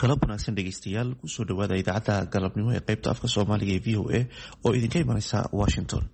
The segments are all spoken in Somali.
galab wanaagsan dhegeystayaal kusoo dhawaada idaacadda galabnimo ee qaybta afka soomaaliga ee v o a oo idinka imanaysa Washington.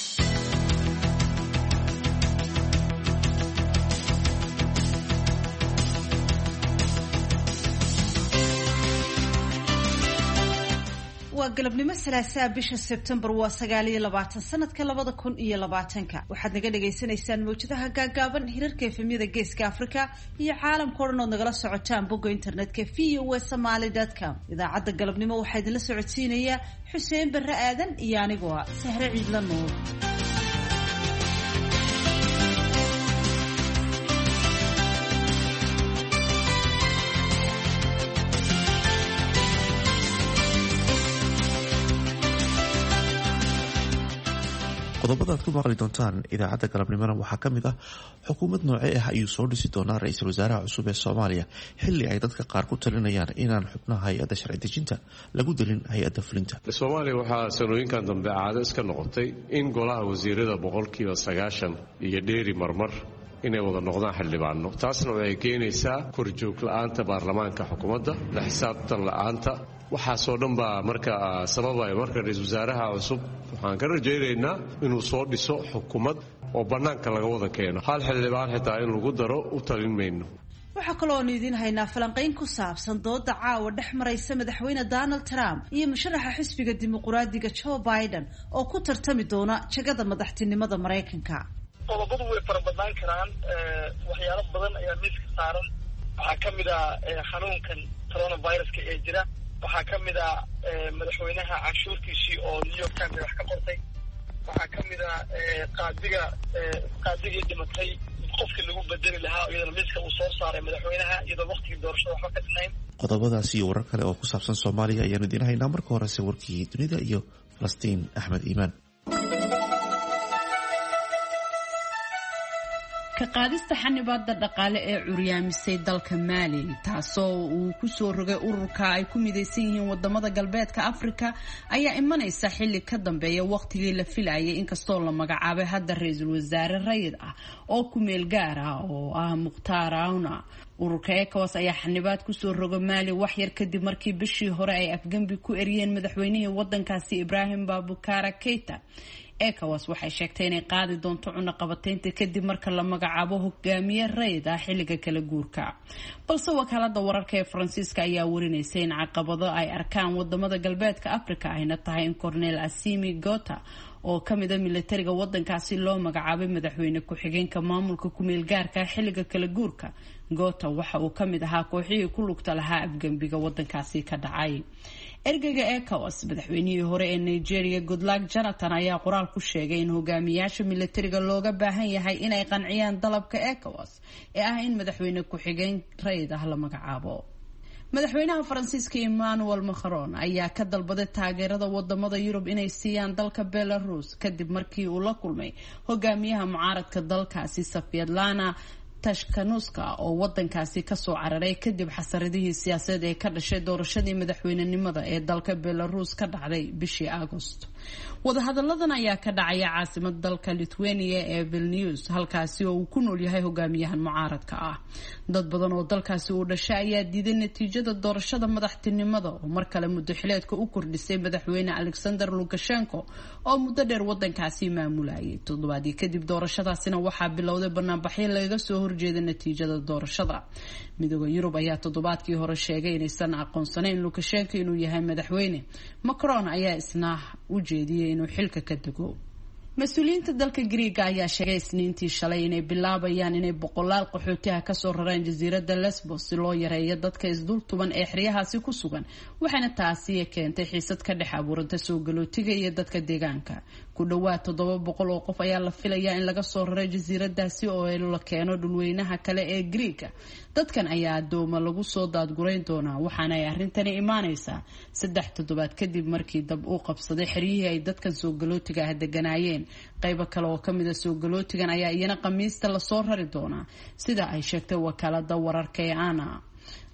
galabnimo salaasaa bisha September waa 29 sanadka 2020 waxaad naga dhageysanaysaan mowjadaha gaagaaban hirarka efemyada geeska Afrika iyo caalamka oo dhan oo nagala socotaan bogga internetka voasomali.com. idaacadda galabnimo waxaa idinla socodsiinaya Xuseen Barre Aadan iyo anigoo Sahre Ciidla Nuur. qodobada aad ku maqli doontaan idaacadda galabnimona waxaa ka mid ah xukuumad noocee ah ayuu soo dhisi doonaa ra-iisul wasaaraha cusub ee Soomaaliya xilli ay dadka qaar ku talinayaan inaan xubnaha hay-adda sharci dejinta lagu dalin hay-adda fulinta. Soomaaliya waxaa sanooyinkan dambe caado iska noqotay in golaha wasiirada 90% iyo dheeri marmar inay wada noqdaan xildhibaano. taasna waxay keenaysaa korjoog la'aanta baarlamaanka xukuumadda, la xisaabtan la'aanta waxaasoo dhan baa marka sababaya marka ra-iisul wasaaraha cusub waxaan ka rajaynaynaa inuu soo dhiso xukuumad oo bannaanka laga wada keeno. hal xildhibaan xitaa in lagu daro u talin mayno. waxaa kaloo aan idiin haynaa falanqayn ku saabsan dooda caawa dhex maraysa madaxweyne Donald Trump iyo musharaxa xisbiga dimuqraadiga Joe Biden oo ku tartami doona jagada madaxtinimada Mareykanka. qodobadu way farabadnaan karaan waxyaalo badan ayaa miiska saaran. waxaa ka mid ah xanuunkan coronavirus-ka ee jira, waxaa ka mid ah madaxweynaha canshuurtiisii oo New York Times wax ka qortay, waxaa ka mid ah qaadigii dhimatay qofkii lagu bedeli lahaa iyadoo miiska uu soo saaray madaxweynaha iyadoo waqtigii doorashada waxba ka dhinayn. qodobadaas iyo warar kale oo ku saabsan Soomaaliya ayaanu idiin haynaa. marka horese warkii dunida iyo Falastiin Axmed Iimaan. ka qaadista xanibaadda dhaqaale ee curyaamisay dalka Mali taasoo uu ku soo rogay ururka ay ku midaysan yihiin wadamada galbeedka Afrika ayaa imanaysa xilli ka dambeeya waqtigii la filayay inkastoo la magacaabay hadda ra'iisul wasaare rayid ah oo ku meel gaar ah oo ah Mukhtar Auna. ururka ECOWAS ayaa xanibaad ku soo rogay Mali wax yar kadib markii bishii hore ay afgambi ku eriyeen madaxweynihii wadankaasi Ibrahim Boubacar Keita. ECOWAS waxay sheegtay inay qaadi doonto cunaqabataynta kadib marka la magacaabo hogaamiye rayid ah xilliga kala guurka. balse wakaalada wararka ee Faransiiska ayaa warinaysa in caqabado ay arkaan wadamada galbeedka Afrika ayna tahay in Cornel Assimi Gota oo kamid ah militariga wadankaasi loo magacaabay madaxweyne ku-xigeenka maamulka ku-meel gaarka xilliga kala guurka. Gota waxa uu kamid ahaa kooxihii ku lugta lahaa afgambiga wadankaasi ka dhacay. ergeyga ECOWAS madaxweynihii hore ee Nigeria Goodluck Jonathan ayaa qoraal ku sheegay in hogaamiyaasha militariga looga baahan yahay inay qanciyaan dalabka ECOWAS ee ah in madaxweyne ku-xigeen rayid ah la magacaabo. madaxweynaha Faransiiska Emmanuel Macron ayaa ka dalbaday taageerada wadamada Yurub inay siiyaan dalka Belarus kadib markii uu la kulmay hogaamiyaha mucaaradka dalkaasi Safyadlana Tashkanuska oo wadankaasi ka soo cararay kadib xasaradihii siyaasadeed ee ka dhashay doorashadii madaxweynenimada ee dalka Belarus ka dhacday bishii August. wadahadalladan ayaa ka dhacaya caasimadda dalka Lithuania ee Vilnius halkaasi oo uu ku nool yahay hogaamiyahan mucaaradka ah. dad badan oo dalkaasi u dhashay ayaa diiday natiijada doorashada madaxtinimada oo mar kale muddo xileedka u kordhisay madaxweyne Alexander Lukashenko oo muddo dheer wadankaasi maamulayay. toddobaadii kadib doorashadaasina waxaa bilowday banaanbaxyo laga soo horjeeda natiijada doorashada. midowga Yurub ayaa toddobaadkii hore sheegay inaysan aqoonsanayn Lukashenko inuu yahay madaxweyne. Macron ayaa isna u jeediyay inuu xilka ka dego. mas-uuliyiinta dalka Greek ayaa sheegay Isniintii shalay inay bilaabayaan inay boqolaal qaxootiga ka soo raraan jasiiradda Lesbos si loo yareeyo dadka isdultuban ee xeryahaasi ku sugan, waxaana taasi keentay xiisad ka dhex abuuranta soo galootiga iyo dadka deegaanka. ku dhawaad 700 oo qof ayaa la filayaa in laga soo raray jasiiraddaasi oo la keeno dhulweynaha kale ee Greek. dadkan ayaa dooma lagu soo daadgurayn doonaa waxaana ay arrintani imaanaysaa 3 toddobaad kadib markii dab uu qabsaday xeryihii ay dadkan soo galootiga ah deganaayeen. qaybo kale oo kamid ah soo galootigan ayaa iyana Khamiista la soo rari doonaa sida ay sheegtay wakaalada wararka ee ANA.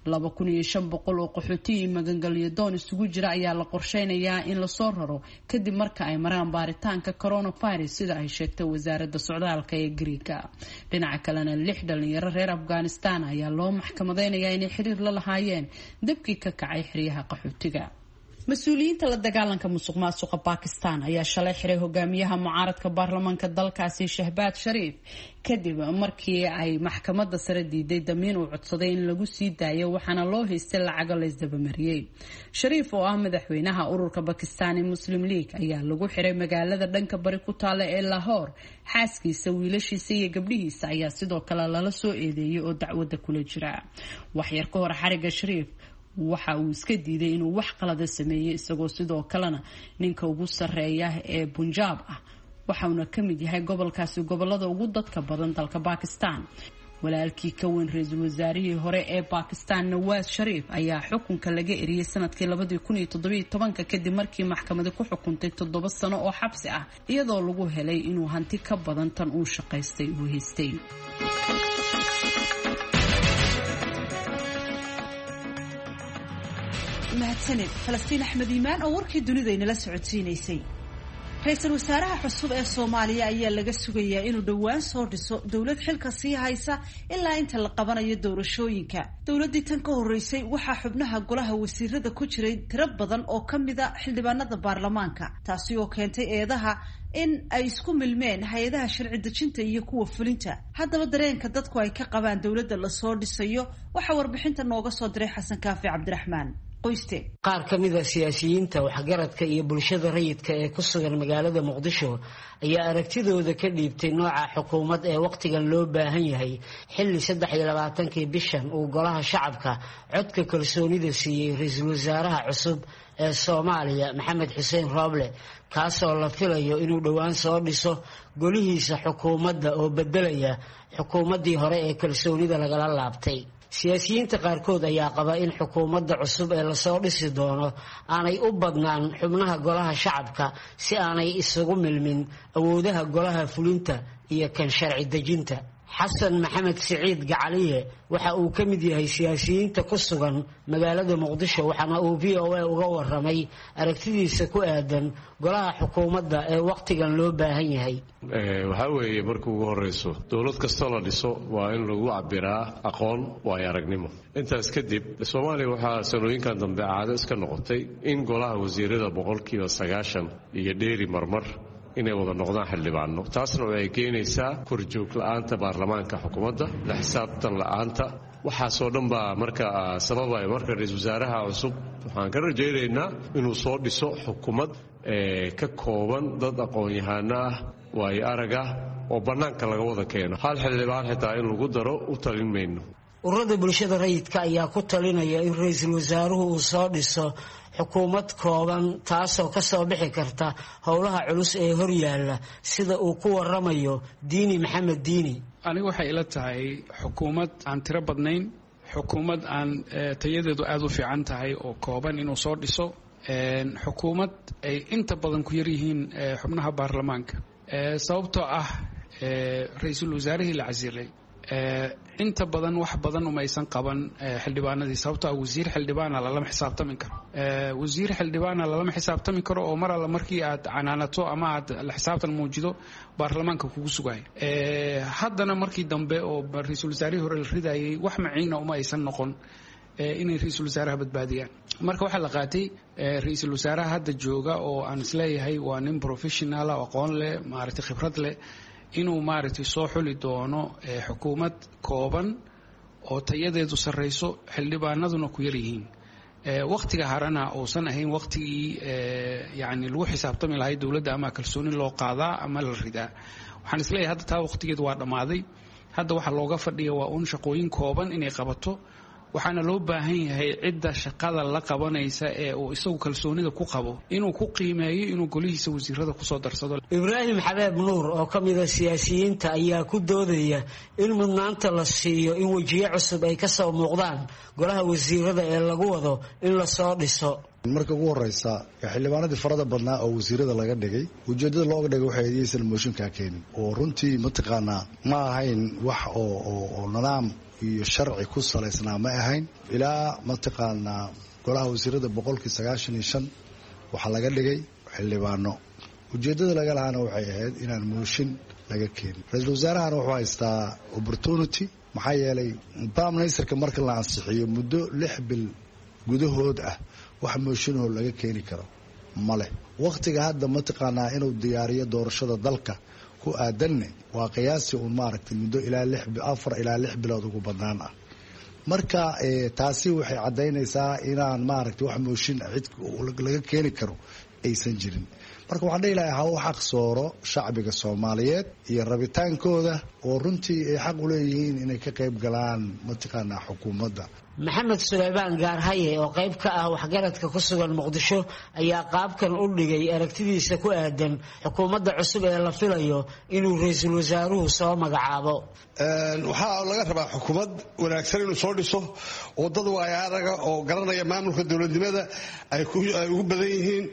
2,500 oo qaxooti magangalyo doon isugu jira ayaa la qorsheynayaa in la soo raro kadib marka ay maraan baaritaanka coronavirus sida ay sheegtay wasaaradda socdaalka ee Greeka. dhinaca kalena 6 dhalinyaro reer Afghanistan ayaa loo maxkamadeynayaa inay xiriir la lahaayeen dabkii ka kacay xeryaha qaxootiga. mas-uuliyiinta la dagaalanka musuqmaasuqa Pakistan ayaa shalay xiray hogaamiyaha mucaaradka baarlamaanka dalkaasi Shahbaz Sharif kadib markii ay maxkamadda sare diiday damiin uu codsaday in lagu sii daayo waxaana loo haystay lacago la isdabamariyay. Sharif oo ah madaxweynaha ururka Pakistani Muslim League ayaa lagu xiray magaalada dhanka bari ku taala ee Lahore. xaaskiisa, wiilashiisa iyo gabdhihiisa ayaa sidoo kale lala soo eedeeyay oo dacwadda kula jira. wax yar ka hor xariga Sharif waxa uu iska diiday inuu wax qalad sameeyay isagoo sidoo kalena ninka ugu sareeya ee Punjab ah waxauna kamid yahay gobolkaasi gobolada ugu dadka badan dalka Pakistan. walaalkii ka weyn ra'iisul wasaarihii hore ee Pakistan Nawaz Sharif ayaa xukunka laga eriyay sanadkii 2017 kadib markii maxkamaddu ku xukuntay 7 sano oo xabsi ah iyadoo lagu helay inuu hanti ka badan tan uu shaqaystay uu haystay. mahadsanid Falastiin Axmed Iimaan oo warkii dunida inala socodsiinaysay. Ra'iisul wasaaraha cusub ee Soomaaliya ayaa laga sugayaa inuu dhawaan soo dhiso dawlad xilka sii haysa ilaa inta la qabanayo doorashooyinka. Dawladii tan ka horeysay waxaa xubnaha golaha wasiirada ku jiray tiro badan oo kamida xildhibaanada baarlamaanka, taasi oo keentay eedaha in ay isku milmeen hay'adaha sharci dejinta iyo kuwa fulinta. haddaba dareenka dadku ay ka qabaan dawladda la soo dhisayo waxa warbixinta nooga soo diray Xasan Kaafi Cabdiraxmaan. qaar ka mid ah siyaasiyiinta waxgaradka iyo bulshada rayidka ee ku sugan magaalada Muqdisho ayaa aragtidooda ka dhiibtay nooca xukuumad ee waqtigan loo baahan yahay xilli 23 bishan uu golaha shacabka codka kalsoonida siiyay ra'iisul wasaaraha cusub ee Soomaaliya Maxamed Xuseen Roble kaasoo la filayo inuu dhawaan soo dhiso golihiisa xukuumadda oo bedelaya xukuumaddii hore ee kalsoonida lagala laabtay. siyaasiyiinta qaarkood ayaa qaba in xukuumadda cusub ee la soo dhisi doono aanay u badnaan xubnaha golaha shacabka si aanay isugu milmin awoodaha golaha fulinta iyo kan sharci dejinta. xasan maxamed siciid gacaliye waxa uu ka mid yahay siyaasiyiinta ku sugan magaalada Muqdisho waxaana uu VOA uga waramay aragtidiisa ku aadan golaha xukuumadda ee waqtigan loo baahan yahay. waxa weeye markii ugu horeyso dawlad kasta la dhiso waa in lagu cabiraa aqoon iyo aragnimo. intaas kadib Soomaaliya waxaa sanooyinkan dambe caado iska noqotay in golaha wasiirada 90% iyo dheeri marmar inay wada noqdaan xildhibaano. taasna waxay keenaysaa korjoog la'aanta baarlamaanka xukuumadda, la xisaabtan la'aanta. waxaasoo dhan baa marka sababaya marka ra'iisul wasaaraha cusub waxaan ka rajaynaynaa inuu soo dhiso xukuumad ka kooban dad aqoon-yahano ah, waayo arag ah oo bannaanka laga wada keeno. hal xildhibaan xitaa in lagu daro u talin mayno. ururada bulshada rayidka ayaa ku talinaya in ra'iisul wasaaruhu uu soo dhiso xukuumad kooban taasoo ka soo bixi karta howlaha culus ee hor yaalla sida uu ku waramayo Diini Maxamed Diini. anigu waxay ila tahay xukuumad aan tiro badnayn, xukuumad aan tayadeedu aad u fiican tahay oo kooban inuu soo dhiso, xukuumad ay inta badan ku yar yihiin xubnaha baarlamaanka sababtoo ah ra'iisul wasaarihii la casilay inta badan wax badan umaysan qaban xildhibaanadii sababtoo ah wasiir xildhibaana lama xisaabtami karo. wasiir xildhibaana lama xisaabtami karo oo mar alla markii aad canaanato ama aad la xisaabtan muujido baarlamaanka kugu sugayo. haddana markii dambe oo ra'iisul wasaarihii hore la ridayay wax maciina uma aysan noqon inay ra'iisul wasaaraha badbaadiyaan. marka waxaa la qaatay ra'iisul wasaaraha hadda jooga oo aan isleeyahay waa nin professional ah, aqoon leh, maaragtay khibrad leh, inuu maaragtay soo xuli doono xukuumad kooban oo tayadeedu sarreyso, xildhibaanaduna ku yar yihiin. waqtiga harana uusan ahayn waqtigii yani lagu xisaabtami lahay dawladda ama kalsooni loo qaadaa ama la ridaa. waxaan isleeyahay hadda taa waqtigeedu waa dhammaaday. hadda waxaa looga fadhiya waa un shaqooyin kooban inay qabato, waxaana loo baahan yahay cidda shaqada la qabanaysa ee uu isagu kalsoonida ku qabo inuu ku qiimeeyo inuu golihiisa wasiirada ku soo darsado. Ibraahim Xabeeb Nuur oo ka mid ah siyaasiyiinta ayaa ku doodaya in mudnaanta la siiyo in wajiye cusub ay ka soo muuqdaan golaha wasiirada ee lagu wado in la soo dhiso. marka ugu horeysa xildhibaanadii farada badnaa oo wasiirada laga dhigay ujeedada looga dhigay waxay aysan mooshinka keenin oo runtii mataqaanaa ma ahayn wax oo nidaam iyo sharci ku salaysnaa ma ahayn ilaa mataqaanaa golaha wasiirada 95 waxaa laga dhigay xildhibaano ujeedada laga lahaana waxay ahayd inaan mooshin laga keenin ra-iisul wasaarahana wuxuu haystaa opportunity maxaa yeelay prime ministerka marka la ansixiyo muddo 6 bil gudahood ah wax mooshinoo laga keeni karo male waqtiga hadda mataqaanaa inuu diyaariyo doorashada dalka ku aadanne waa qiyaasi uun maaragtay muddo ilaa 4 ilaa 6 bilood ugu badnaan ah marka taasi waxay caddaynaysaa inaan maaragtay wax mooshin cid laga keeni karo aysan jirin marka waxaan dhihi lahaa ha u xaq sooro shacbiga Soomaaliyeed iyo rabitaankooda oo runtii ay xaq u leeyihiin inay ka qayb galaan mataqaanaa xukuumadda maxamed suleymaan gaarhaye oo qayb ka ah waxgaradka ku sugan muqdisho ayaa qaabkan u dhigay aragtidiisa ku aadan xukuumadda cusub ee la filayo inuu ra'iisul wasaaruhu soo magacaabo waxaa laga rabaa xukuumad wanaagsan inuu soo dhiso oo dad waayaaraga oo garanaya maamulka dowladnimada ay ugu badan yihiin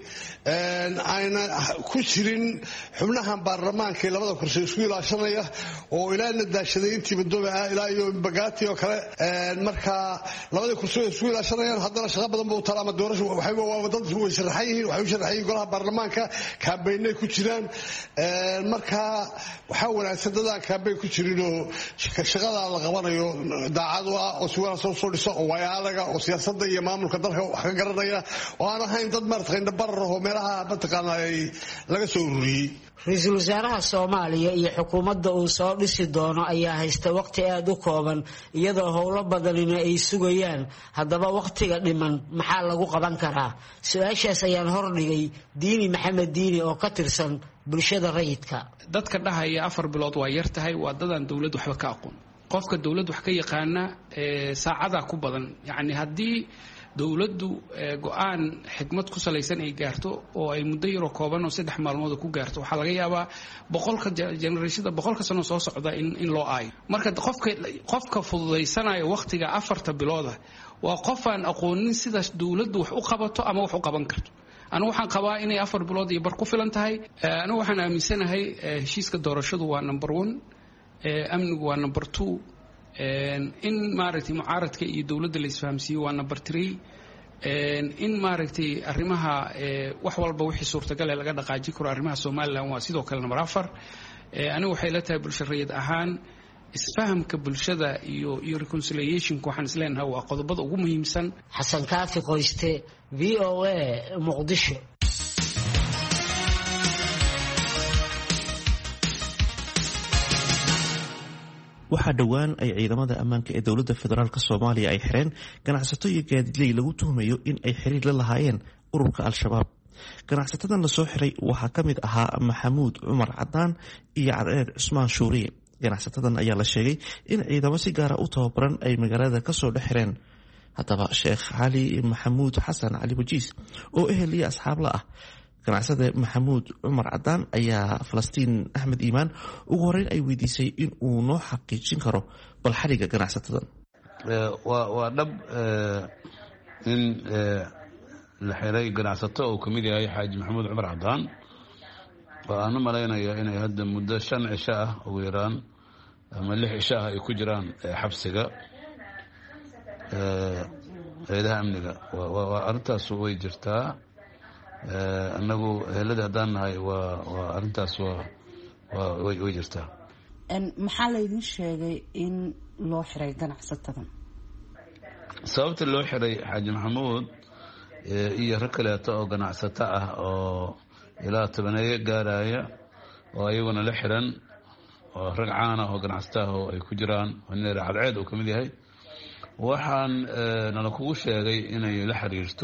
ayna ku jirin xubnahan baarlamaanka ee labada kursi isku ilaashanaya oo ilaa nadaashaday intii madoobe ah ilaa iyo bagaati oo kale marka labada kursi isku ilaashanayaan haddana shaqo badan buu talaa ama doorasho waxay dad way sharaxan yihiin waxay u sharaxayeen golaha baarlamaanka kaabeynay ku jiraan marka waxaa wanaagsan dadaan kaabeyn ku jirin oo shaqada la qabanayo daacad ah oo si wanaagsan soo dhiso oo waayaalaga oo siyaasadda iyo maamulka dalka wax ka garanaya oo aan ahayn dad maartay dhabar oo meelaha mataqaanaa ay laga soo ururiyay ra'iisul wasaaraha Soomaaliya iyo xukuumadda uu soo dhisi doono ayaa haysta waqti aad u kooban iyadoo howlo badan ay sugayaan haddaba waqtiga dhiman maxaa lagu qaban karaa su'aashaas ayaan hordhigay Diini Maxamed Diini oo ka tirsan bulshada rayidka dadka dhahaya 4 bilood waa yar tahay waa dadan dawlad waxba ka aqoon qofka dawlad wax ka yaqaana saacada ku badan yani hadii dawladdu go'aan xikmad ku salaysan ay gaarto oo ay muddo yar oo kooban oo 3 maalmood ku gaarto waxa laga yaabaa boqolka generation boqolka sano soo socda in loo ay marka qofka fududeysanayo waqtiga 4 bilooda waa qof aan aqoonin sida dawladdu wax u qabato ama wax u qaban karto anu waxaan qabaa inay 4 bilood iyo bar ku filan tahay anu waxaan aaminsanahay heshiiska doorashadu waa number 1 amnigu waa number 2 in maaragtay mucaaradka iyo dawladda la isfahamsiiyo waa number 3 in maaragtay arrimaha wax walba wixii suurtagal ah laga dhaqaaji karo arrimaha Soomaaliland waa sidoo kale number 4 anigu waxay la tahay bulsho rayid ahaan isfahamka bulshada iyo reconciliation waxaan isleenahay waa qodobada ugu muhiimsan xasan kaafi qoyste VOA Muqdisho waxaa dhowaan ay ciidamada ammaanka ee dowladda federaalk Soomaaliya ay xireen ganacsato iyo gaadiidley lagu tuhmayo in ay xiriir la lahaayeen ururka al-shabaab ganacsatadan la soo xiray waxaa ka mid ahaa Maxamuud Cumar Cadaan iyo Cadeed Cusmaan Shuuriye ganacsatadan ayaa la sheegay in ciidamo si gaar ah u tababaran ay magaalada ka soo dhexireen haddaba Sheekh Cali Maxamuud Xasan Cali Wajiis oo ehel iyo asxaab la ah ganacsade Maxamuud Cumar Cadaan ayaa Falastiin Axmed Iimaan ugu horeyn ay weydiisay in uu noo xaqiijin karo bal xariga ganacsatadan waa dhab in la xiray ganacsato oo kamid yahay Xaaji Maxamuud Cumar Cadaan oo aan malaynayo inay hadda muddo 5 cisho ah ugu yaraan ama 6 cisho ah ay ku jiraan xabsiga hay'adaha amniga waa arintaas way jirtaa anagu helada hadaan nahay waa arintaas way jirtaa maxaa la idin sheegay in loo xiray ganacsatadan sababta loo xiray Xaaji Maxamuud iyo rag kale oo ganacsato ah oo ilaa 10 gaaraya oo ayaguna la xiran oo rag caan ah oo ganacsato ah oo ay ku jiraan Waneer Cadceed oo kamid yahay waxaan nala kugu sheegay inay la xiriirto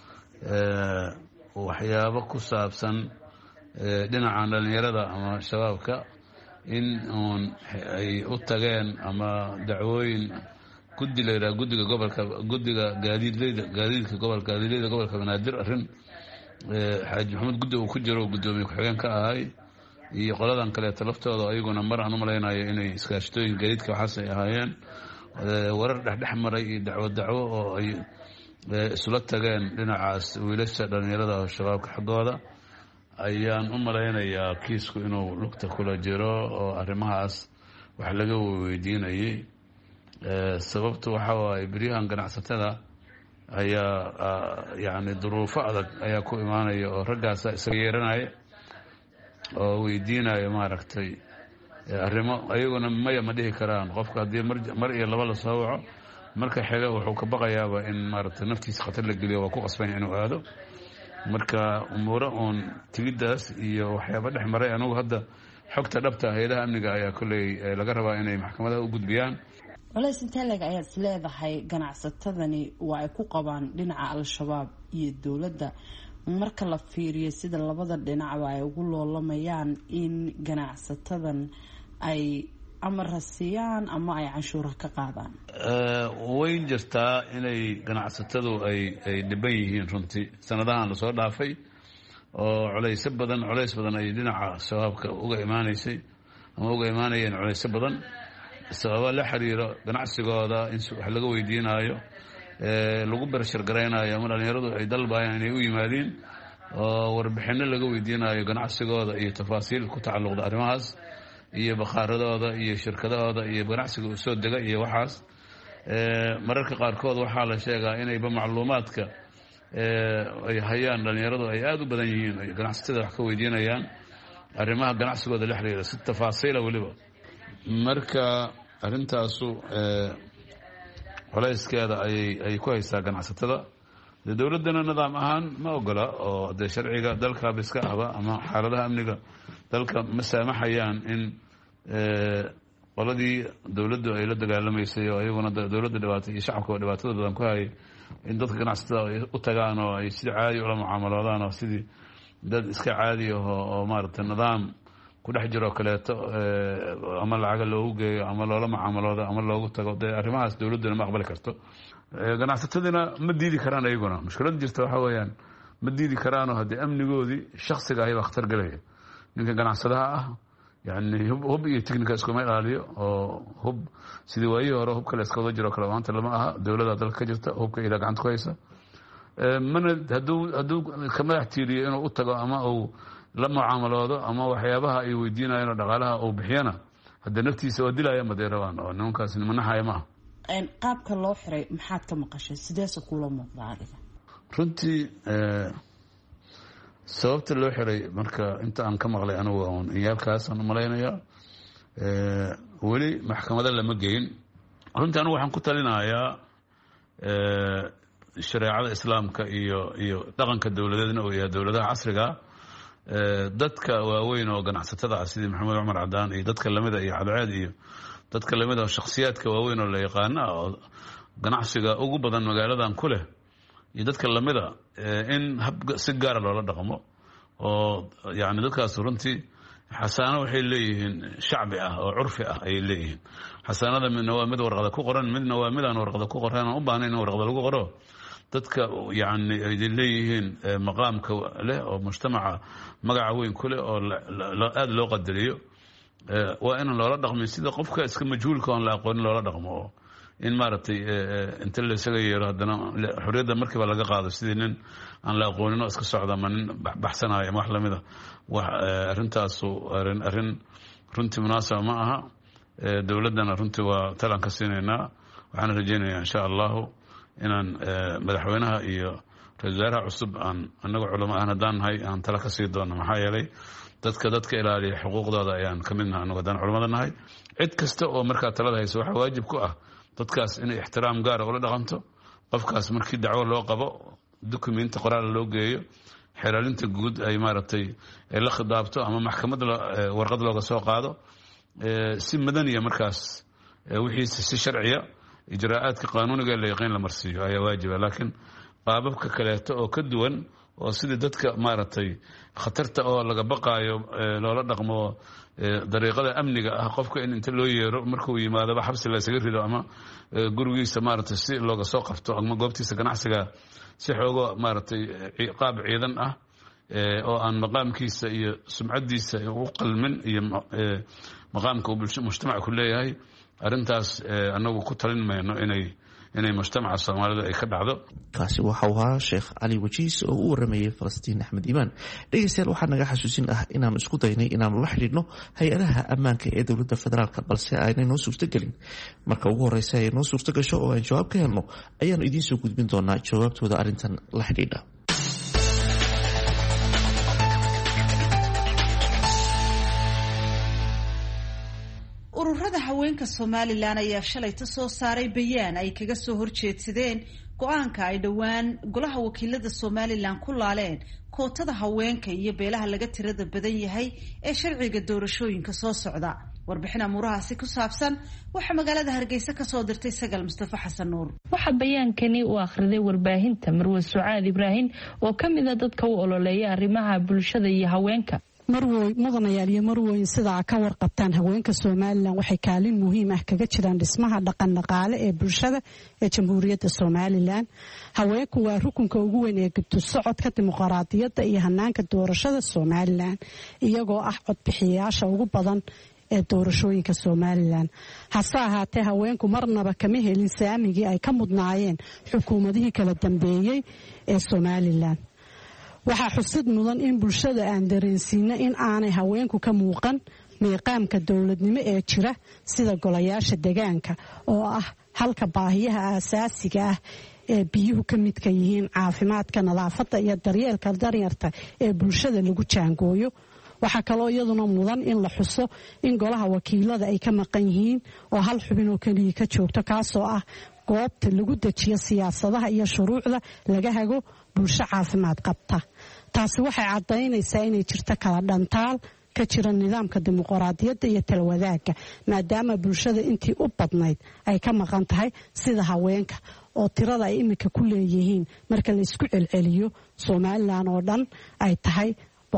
waxyaabo ku saabsan dhinaca dhalinyarada ama shabaabka in ay u tageen ama dacwooyin guddiga gobolka gaadiidka gobolka Banaadir arrin Xaaji Maxamuud guddi uu ku jiro gudoomiye ku-xigeen ka ahay iyo qoladan kale talaftooda ayaguna mar aan u malaynayo inay iskaashatooyin gaadiidka waxaas ay ahaayeen warar dhexmaray iyo dacwo oo ay isula tageen dhinacaas wiilasha dhallinyarada oo shabaabka xaggooda ayaan u malaynayaa kiisku inuu lugta kula jiro oo arrimahaas wax laga weydiinayay sababtu waxa waaye beryahan ganacsatada ayaa yacni duruufo adag ayaa ku imaanaya oo raggaasa isaga yeeranaya oo weydiinaya maaragtay arrimo ayaguna maya ma dhihi karaan qofka haddii mar iyo laba la soo waco marka xiga wuxuu ka baqayaaba in maaragtay naftiisa khatar la geliyo waa ku qasbanya inuu aado marka umuuro uun tigiddaas iyo waxyaaba dhex maray anugu hadda xogta dhabta hay-adaha amniga ayaa kolley laga rabaa inay maxkamadaha u gudbiyaan. culays intee leeg ayaad is leedahay ganacsatadani waa ay ku qabaan dhinaca al-shabaab iyo dowladda marka la fiiriyo sida labada dhinacba ay ugu loolamayaan in ganacsatadan ay ama rasiyaan ama ay canshuura ka qaadaan? way jirtaa inay ganacsatadu ay dhiban yihiin runtii sanadahan lasoo dhaafay oo culays badan ay dhinaca shabaabka uga imaanaysay ama uga imaanayeen culaysyo badan sababa la xiriiro ganacsigooda in wax laga weydiinayo lagu barashar garaynayo ama dhalinyaradu ay dalbayaan inay u yimaadiin oo warbixino laga weydiinayo ganacsigooda iyo tafaasiil ku tacalluqda arrimahaas iyo bakhaaradooda iyo shirkadahooda iyo ganacsiga u soo dega iyo waxaas mararka qaarkood waxaa la sheegaa inayba macluumaadka ay hayaan dhalinyaradu ay aada u badan yihiin ay ganacsatada wax ka weydiinayaan arrimaha ganacsigooda la xiriira si tafaasiila weliba marka arrintaasu culayskeeda ay ku haysaa ganacsatada dee dowladdana nidaam ahaan ma ogola oo dee sharciga dalkaaba iska ahba ama xaaladaha amniga dalka ma saamaxayaan in qoladii dowladdu ay la dagaalamaysay oo iyaguna dowladda dhibaatay iyo shacabka oo dhibaatada badan ku hayay in dadka ganacsatada ay u tagaan oo ay sida caadi ula mucaamaloodaan oo sidii dad iska caadi oo maaragtay nidaam ku dhex jiroo kaleeto ama lacaga loogu geeyo ama loola mucaamaloodo ama loogu tago dee arrimahaas dowladduna ma aqbali karto ganacsatadina ma diidi karaan ayaguna mushkilada jirta waxa weeyaan ma diidi karaanoo haddii amnigoodii shaksiga ahi baa khatar gelaya ninka ganacsadaha ah yani hub iyo technica iskuma ilaaliyo oo hub sidii waayihii hore hubka la iska wada jiro kale maanta lama aha dowladda dalka ka jirta hubka ilaa gacanta ku haysa mana hadduu ka madax tiiriyo inuu u tago ama uu la mucaamaloodo ama waxyaabaha ay weydiinayeen oo dhaqaalaha uu bixiyana hadda naftiisa waa dilayaan baday rabaan oo nimankaas nimanaxaya maaha. qaabka loo xiray maxaad ka maqashay sideese kula muuqda adiga? runtii sababta loo xiray marka inta aan ka maqlay anigu un iyaalkaasaan umalaynayaa weli maxkamada lama geyn. runtii anigu waxaan ku talinayaa shareecada islaamka iyo dhaqanka dowladeedna oo yahay dowladaha casriga dadka waaweyn oo ganacsatada ah sidii maxamed cumar cadaan iyo dadka lamida iyo cadceed iyo dadka lamida oo shakhsiyaadka waaweyn oo la yaqaana oo ganacsiga ugu badan magaaladan ku leh iyo dadka lamida in si gaara loola dhaqmo oo yani dadkaas runtii xasaano waxay leeyihiin shacbi ah oo curfi ah ayay leeyihiin. xasaanada midna waa mid warqada ku qoran midna waa mid aan warqada ku qoran aan u baahnayn in warqada lagu qoro dadka yani ay leeyihiin maqaamka leh oo mujtamaca magaca weyn ku leh oo aada loo qadariyo waa inaan loola dhaqmin sida qofka iska majhuulka oon la aqoonin loola dhaqmo oo in maaragtay inta la isaga yeero haddana xorriyadda markiiba laga qaado sidii nin aan la aqoonin oo iska socda ama nin baxsanayo ama wax lamida arrintaasu arrin runtii munaasaba ma aha. dowladdana runtii waa talaan ka siinaynaa waxaan rajaynayaa insha allahu inaan madaxweynaha iyo ra-isul wasaaraha cusub aan annaga culamo ahaan haddaan nahay aan tala ka sii doono maxaa yeelay dadka ilaaliya xuquuqdooda ayaan ka mid nahay annagu haddaan culamada nahay. cid kasta oo markaa talada hayso waxaa waajib ku ah dadkaas inay ixtiraam gaara ula dhaqanto qofkaas markii dacwo loo qabo dukumenti qoraal loo geeyo xeelaalinta guud ay maaragtay la khidaabto ama maxkamad warqad looga soo qaado si madaniya markaas wixiisa si sharciya ijraa'aadka qaanuuniga la yaqiin la marsiiyo ayaa waajiba. laakiin qaababka kaleeto oo ka duwan oo sidii dadka maaragtay khatarta oo laga baqaayo loola dhaqmo dariiqada amniga ah qofka in inta loo yeero markuu yimaadaba xabsi la isaga rido ama gurigiisa maaragtay si looga soo qabto ama goobtiisa ganacsiga si xoogo maaragtay qaab ciidan ah oo aan maqaamkiisa iyo sumcadiisa u qalmin iyo maqaamka uu mujtamaca ku leeyahay arrintaas anagu ku talin mayno inay mujtamaca Soomaalida ay ka dhacdo. kaasi waxa uu ahaa Sheekh Cali Wajiis oo u waramayay Falastiin Axmed Iimaan. dhegeystayaal waxaa naga xasuusin inaan isku daynay inaan la xidhiidhno hay-adaha ammaanka ee dowladda federaalka balse aanay noo suurtagelin. marka ugu horeysa ay noo suurta gasho oo aan jawaab ka helno ayaanu idiin soo gudbin doonaa jawaabtooda arrintan la xidhiidha. ururada haweenka Somaliland ayaa shalay soo saaray bayaan ay kaga soo horjeedsadeen go'aanka ay dhawaan golaha wakiilada Somaliland ku laaleen kootada haweenka iyo beelaha laga tirada badan yahay ee sharciga doorashooyinka soo socda. warbixin amuurahaasi ku saabsan waxa magaalada Hargeysa ka soo dirtay Sagal Mustafa Xasan Nuur. waxa bayaankani uu akhriday warbaahinta Marwe Sucaad Ibrahim oo kamid ah dadka u ololeeya arrimaha bulshada iyo haweenka. marwoy mudanayaal iyo marwoyin sidaa ka warqabtaan haweenka Somaliland waxay kaalin muhiim ah kaga jiraan dhismaha dhaqan dhaqaale ee bulshada ee Jamhuuriyadda Somaliland. haweenku waa rukunka ugu weyn ee gabdho socodka dimuqraadiyadda iyo hanaanka doorashada Somaliland iyagoo ah codbixiyayaasha ugu badan ee doorashooyinka Somaliland. hase ahaatee haweenku marnaba kama helin saamigii ay ka mudnaayeen xukuumadihii kala dambeeyay ee Somaliland. waxaa xusid mudan in bulshada aan dareensiino in aanay haweenku ka muuqan miiqaamka dowladnimo ee jira sida golayaasha deegaanka oo ah halka baahiyaha aasaasiga ah ee biyuhu ka midka yihiin caafimaadka nadaafadda iyo daryeelka danyarta ee bulshada lagu jaangooyo. waxaa kaloo iyaduna mudan in la xuso in golaha wakiilada ay ka maqan yihiin oo hal xubin oo keliya ka joogto kaasoo ah goobta lagu dejiyo siyaasadaha iyo shuruucda laga hago bulsho caafimaad qabta. taasi waxay cadaynaysaa inay jirto kala dhantaal ka jira nidaamka dimuqraadiyadda iyo talwadaaga maadaama bulshada intii u badnayd ay ka maqan tahay sida haweenka oo tirada ay imika ku leeyihiin marka la isku celceliyo Somaliland oo dhan ay tahay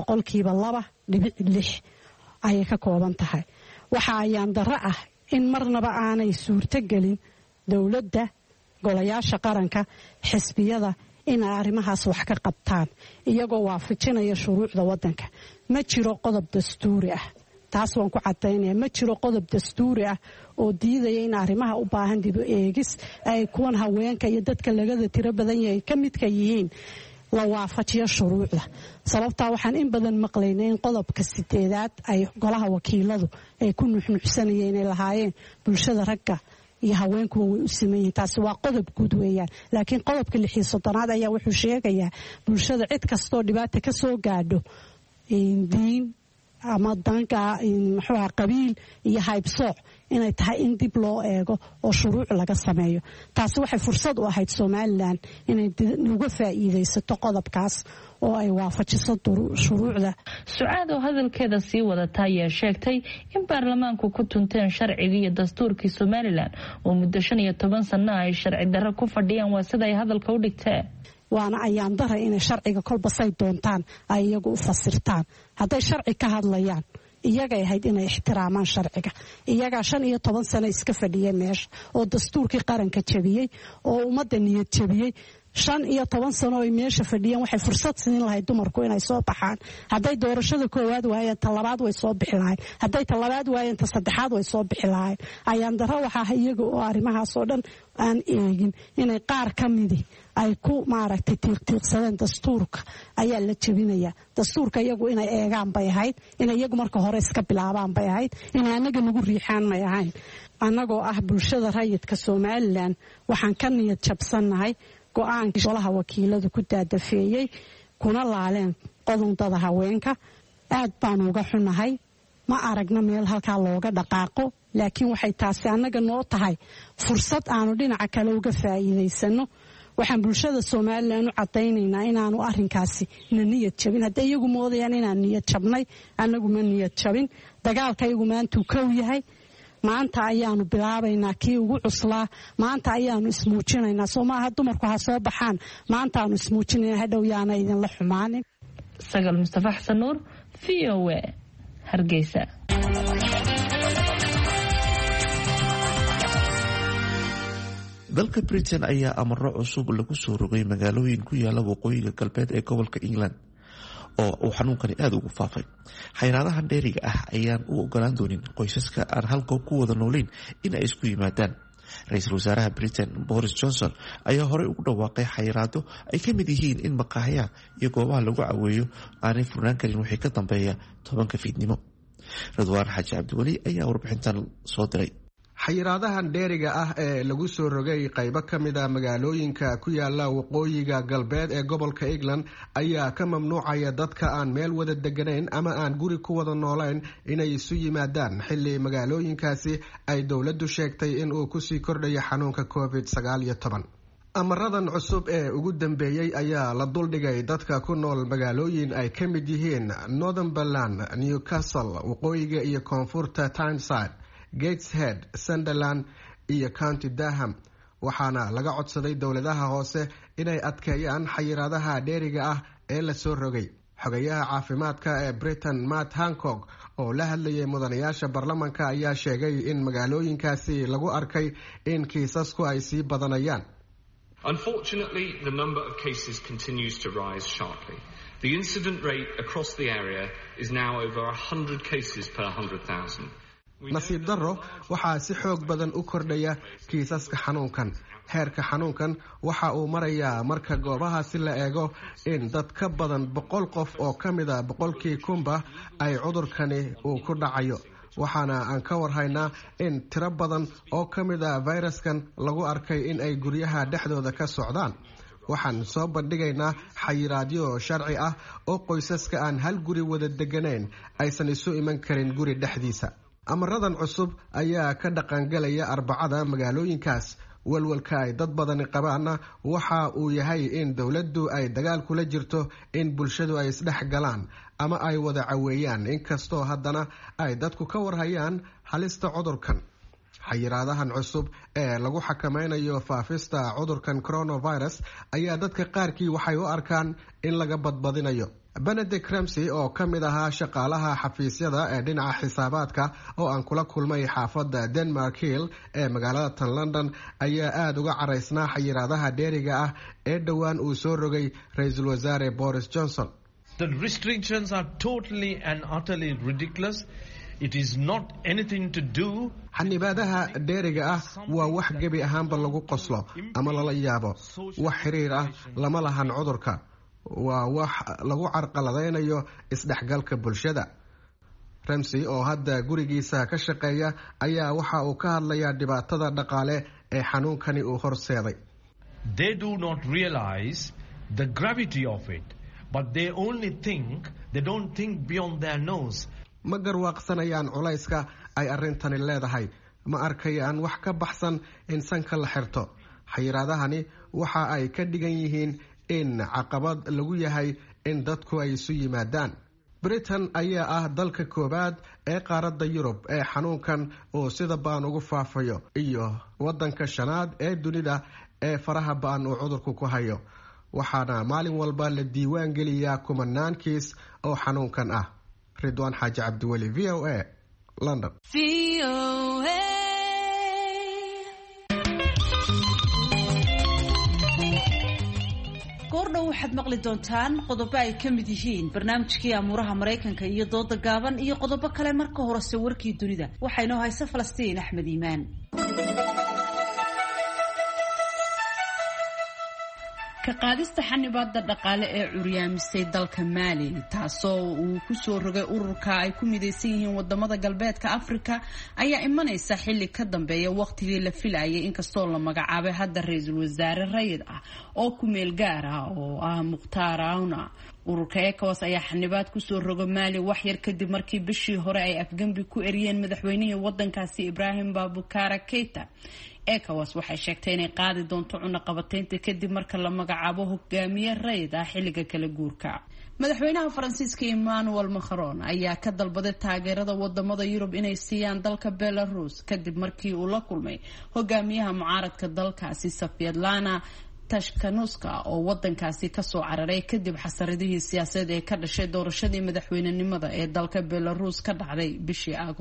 2.6 ayay ka kooban tahay. waxa ayaan darro ah in marnaba aanay suurtagelin dowladda golayaasha qaranka xisbiyada in arrimahaas wax ka qabtaan iyagoo waafajinaya shuruucda wadanka. ma jiro qodob dastuuri ah taas waan ku cadaynaya ma jiro qodob dastuuri ah oo diidaya in arrimaha u baahan dib u eegis ay kuwan haweenka iyo dadka laga tiro badan yahay ka midka yihiin la waafajiyo shuruucda. sababtaa waxaan in badan maqlaynay in qodobka 8aad ay golaha wakiiladu ay ku nuxnuxsanayeen inay lahaayeen bulshada ragga iyo haweenku way u sameeyeen. taasi waa qodob guud weeyaan laakiin qodobka 6aad ayaa wuxuu sheegayaa bulshada cid kastoo dhibaato ka soo gaadho diin ama danka qabiil iyo haybsooc inay tahay in dib loo eego oo shuruuc laga sameeyo. taasi waxay fursad u ahayd Somaliland inay uga faa'iideysato qodobkaas oo ay waafajiso shuruucda. Sucaad oo hadalkeeda sii wadata ayaa sheegtay in baarlamaanku ku tunteen sharciga iyo dastuurkii Somaliland oo muddo 15 sano ay sharci darro ku fadhiyaan waa sida ay hadalka u dhigteen. waana ayaan daray inay sharciga kolba say doontaan ay iyagu u fasirtaan. hadday sharci ka hadlayaan iyagay ahayd inay ixtiraamaan sharciga. iyagaa 15 sano iska fadhiyay meesha oo dastuurkii qaranka jabiyay oo ummadda niyad jabiyay. 15 sano ay meesha fadhiyeen waxay fursad siin lahayd dumarku inay soo baxaan. hadday doorashada koowaad waayeen ta labaad way soo bixi lahayd. hadday ta labaad waayeen ta saddexaad way soo bixi lahayd. ayaan daro waxa iyaga oo arrimahaas oo dhan aan eegin inay qaar ka midi ay ku maaragtay tiiqtiiqsadeen dastuurka ayaa la jabinaya. dastuurka iyagu inay eegaan bay ahayd inay iyagu marka hore iska bilaabaan bay ahayd inay anaga nagu riixaan may ahayn. annagoo ah bulshada rayidka Somaliland waxaan ka niyad jabsanahay go'aankii golaha wakiiladu ku daadafeeyay kuna laaleen qodobada haweenka. aad baan uga xunahay ma aragna meel halkaa looga dhaqaaqo laakiin waxay taasi annaga noo tahay fursad aanu dhinaca kale uga faa'iideysano. waxaan bulshada Somaliland u cadaynaynaa inaanu arrinkaasi niyad jabin. hadday iyagu moodayaan inaan niyad jabnay annagu ma niyad jabin. dagaalka iyagu maanta ka yahay maanta ayaanu bilaabaynaa kii ugu cuslaa. maanta ayaanu ismuujinaynaa. Soomaha dumarku ha soo baxaan maanta aanu ismuujinaynaa hadhow yaana idin la xumaanin. Sagal Mustafa Xasan Nuur VOA Hargeysa. dalka Britain ayaa amaro cusub lagu soo rogay magaalooyin ku yaala waqooyiga galbeed ee gobolka England. oo uu xanuunkani aada ugu faafay. xayiraadahan dheeriga ah ayaan u ogolaan doonin qoysaska aan hal goob ku wada noolayn in ay isku yimaadaan. ra-iisul wasaaraha Britain Boris Johnson ayaa horey ugu dhawaaqay xayiraado ay ka mid yihiin in maqaaxiyaha iyo goobaha lagu caweeyo aanay furnaan karin wixii ka dambeeya 10 fiidnimo. Ridwaan Xaaji Cabdiweli ayaa warbixintan soo diray. xayiraadahan dheeriga ah ee lagu soo rogay qaybo ka mid a magaalooyinka ku yaala waqooyiga galbeed ee gobolka England ayaa ka mamnuucaya dadka aan meel wada deganayn ama aan guri ku wada noolayn inay isu yimaadaan xilli magaalooyinkaasi ay dowladdu sheegtay in uu kusii kordhayo xanuunka COVID-19. amaradan cusub ee ugu dambeeyay ayaa la duldhigay dadka ku nool magaalooyin ay ka mid yihiin Northumberland, Newcastle, waqooyiga iyo koonfurta Tyneside, Gateshead, Sunderland iyo County Durham. waxaana laga codsaday dowladaha hoose inay adkeeyaan xayiraadaha dheeriga ah ee la soo rogay. xogayaha caafimaadka ee Britain Matt Hancock oo la hadlayay mudanayaasha baarlamaanka ayaa sheegay in magaalooyinkaasi lagu arkay in kiisasku ay sii badanayaan. Unfortunately, the number of cases continues to rise sharply. The incident rate across the area is now over 100 cases per 100,000. nasiib darro waxaa si xoog badan u kordhaya kiisaska xanuunkan. heerka xanuunkan waxa uu marayaa marka goobahaasi la eego in dad ka badan 100 qof oo ka mid a 100,000 ay cudurkani uu ku dhacayo. waxaana aan ka warhaynaa in tiro badan oo ka mid a fayraskan lagu arkay in ay guryaha dhexdooda ka socdaan. waxaan soo bandhigaynaa xayiraadyo sharci ah oo qoysaska aan hal guri wada deganayn aysan isu iman karin guri dhexdiisa. amaradan cusub ayaa ka dhaqangalaya Arbacada magaalooyinkaas. walwalka ay dad badani qabaana waxa uu yahay in dowladdu ay dagaal kula jirto in bulshadu ay isdhex galaan ama ay wada caweeyaan, inkastoo haddana ay dadku ka warhayaan halista cudurkan. xayiraadahan cusub ee lagu xakameynayo faafista cudurkan coronavirus ayaa dadka qaarkii waxay u arkaan in laga badbadinayo. Benedict Ramsey oo ka mid ahaa shaqaalaha xafiisyada ee dhinaca xisaabaadka oo aan kula kulmay xaafadda Denmark Hill ee magaalada tan London ayaa aada uga caraysnaa xayiraadaha dheeriga ah ee dhowaan uu soo rogay ra-iisul wasaare Boris Johnson. The restrictions are totally and utterly ridiculous. It is not anything to do. xanibaadaha dheeriga ah waa wax gebi ahaanba lagu qoslo ama lala yaabo. wax xiriir ah lama lahan cudurka. waa wax lagu carqaladeynayo isdhexgalka bulshada. Ramsey oo hadda gurigiisa ka shaqeeya ayaa waxa uu ka hadlayaa dhibaatada dhaqaale ee xanuunkani uu horseeday. They do not realize the gravity of it, but they only think, they don't think beyond their nose. ma garwaaqsanayaan culayska ay arrintani leedahay. ma arkayaan wax ka baxsan in sanka la xirto. xayiraadahani waxa ay ka dhigan yihiin in caqabad lagu yahay in dadku ay isu yimaadaan. Britain ayaa ah dalka koobaad ee qaaradda Yurub ee xanuunkan uu sida baan ugu faafayo iyo wadanka shanaad ee dunida ee faraha baan uu cudurku ku hayo. waxaana maalin walba la diiwaan geliyaa kumanaan kiis oo xanuunkan ah. Ridwaan Xaaji Cabdiweli, VOA, London. goordhow waxaad maqli doontaan qodobo ay ka mid yihiin barnaamijkii amuuraha Mareykanka iyo dooda gaaban iyo qodobo kale. marka horese warkii dunida waxaa inoo haysa Falastiin Axmed Iimaan. ka qaadista xanibaadda dhaqaale ee curyaamisay dalka Mali taasoo uu ku soo rogay ururka ay ku midaysan yihiin wadamada galbeedka Afrika ayaa imanaysa xilli ka dambeeya waqtigii la filayay, inkastoo la magacaabay hadda ra-iisul wasaare rayid ah oo ku meel gaar ah oo ah Mukhtar Auna. ururka ECOWAS ayaa xanibaad ku soo rogo Mali wax yar kadib markii bishii hore ay afgambi ku eriyeen madaxweynihii wadankaasi Ibrahim Boubacar Keita. ECOWAS waxay sheegtay inay qaadi doonto cunaqabateynta kadib marka la magacaabo hogaamiye rayid ah xilliga kala guurka. madaxweynaha Faransiiska Emmanuel Macron ayaa ka dalbaday taageerada wadamada Yurub inay siiyaan dalka Belarus kadib markii uu la kulmay hogaamiyaha mucaaradka dalkaasi Safyadlana Tashkanuska oo wadankaasi ka soo cararay kadib xasaradihii siyaasadeed ee ka dhashay doorashadii madaxweynenimada ee dalka Belarus ka dhacday bishii Agosto.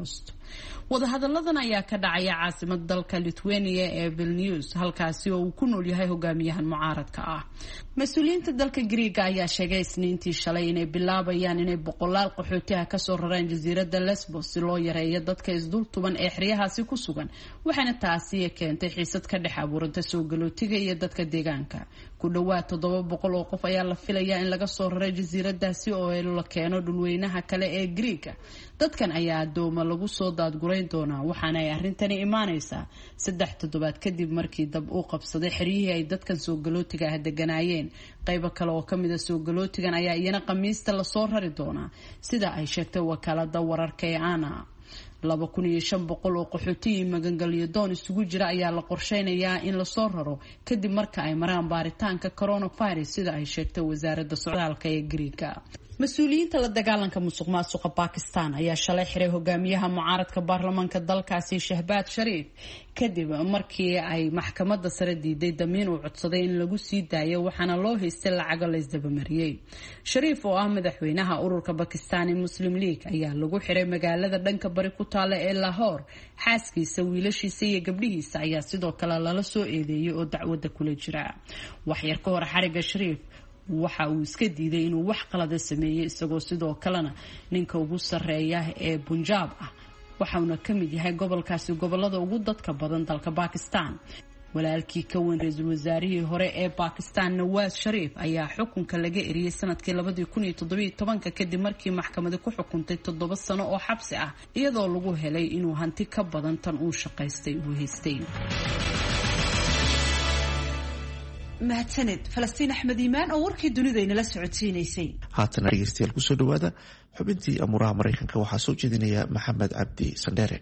wadahadalladan ayaa ka dhacaya caasimada dalka Lithuania ee Vilnius halkaasi oo uu ku nool yahay hogaamiyahan mucaaradka ah. Mas-uuliyiinta dalka Greek ayaa sheegay Isniintii shalay inay bilaabayaan inay boqolaal qaxooti ah ka soo raraan jasiiradda Lesbos si loo yareeyo dadka isdultuban ee xeryahaasi ku sugan, waxaana taasi keentay xiisad ka dhex abuuranta soo galootiga iyo dadka deegaanka. Ku dhawaad 700 oo qof ayaa la filayaa in laga soo raray jasiiraddaasi oo la keeno dhulweynaha kale ee Greek. Dadkan ayaa dooma lagu soo daadguray doonaa, waxaana ay arrintani imaanaysaa 3 toddobaad kadib markii dab uu qabsaday xeryihii ay dadkan soo galootiga ah deganaayeen. qaybo kale oo kamid ah soo galootigan ayaa iyana Khamiista la soo rari doonaa, sida ay sheegtay wakaalada wararka ee ANA. 2500 oo qaxooti magangalyo doon isugu jira ayaa la qorsheynayaa in la soo raro kadib marka ay maraan baaritaanka coronavirus, sida ay sheegtay wasaaradda socdaalka ee Greek. mas-uuliyiinta la dagaalanka musuqmaasuqa Pakistan ayaa shalay xiray hogaamiyaha mucaaradka baarlamaanka dalkaasi Shahbaz Sharif kadib markii ay maxkamadda sare diiday damiin uu codsaday in lagu sii daayo, waxaana loo haystay lacago la isdabamariyay. Sharif oo ah madaxweynaha ururka Pakistani Muslim League ayaa lagu xiray magaalada dhanka bari ku taala ee Lahore. xaaskiisa, wiilashiisa iyo gabdhihiisa ayaa sidoo kale lala soo eedeeyay oo dacwadda kula jira. wax yar ka hor xariga Sharif waxa uu iska diiday inuu wax qalad sameeyay, isagoo sidoo kalena ninka ugu sareeya ee Punjab ah waxauna ka mid yahay gobolkaasi gobolada ugu dadka badan dalka Pakistan. walaalkii ka weyn ra'iisul wasaarihii hore ee Pakistan Nawaz Sharif ayaa xukunka laga eriyay sanadkii 2017 kadib markii maxkamaddu ku xukuntay 7 sano oo xabsi ah iyadoo lagu helay inuu hanti ka badan tan uu shaqaystay uu haystay. mahadsaned Falastiin Axmed Iimaan oo warkii dunida inala socodsiinaysay. haatana dhegeystayaal kusoo dhawaada xubintii amuraha Mareykanka waxaa soo jeedinaya Maxamed Cabdi Sandere.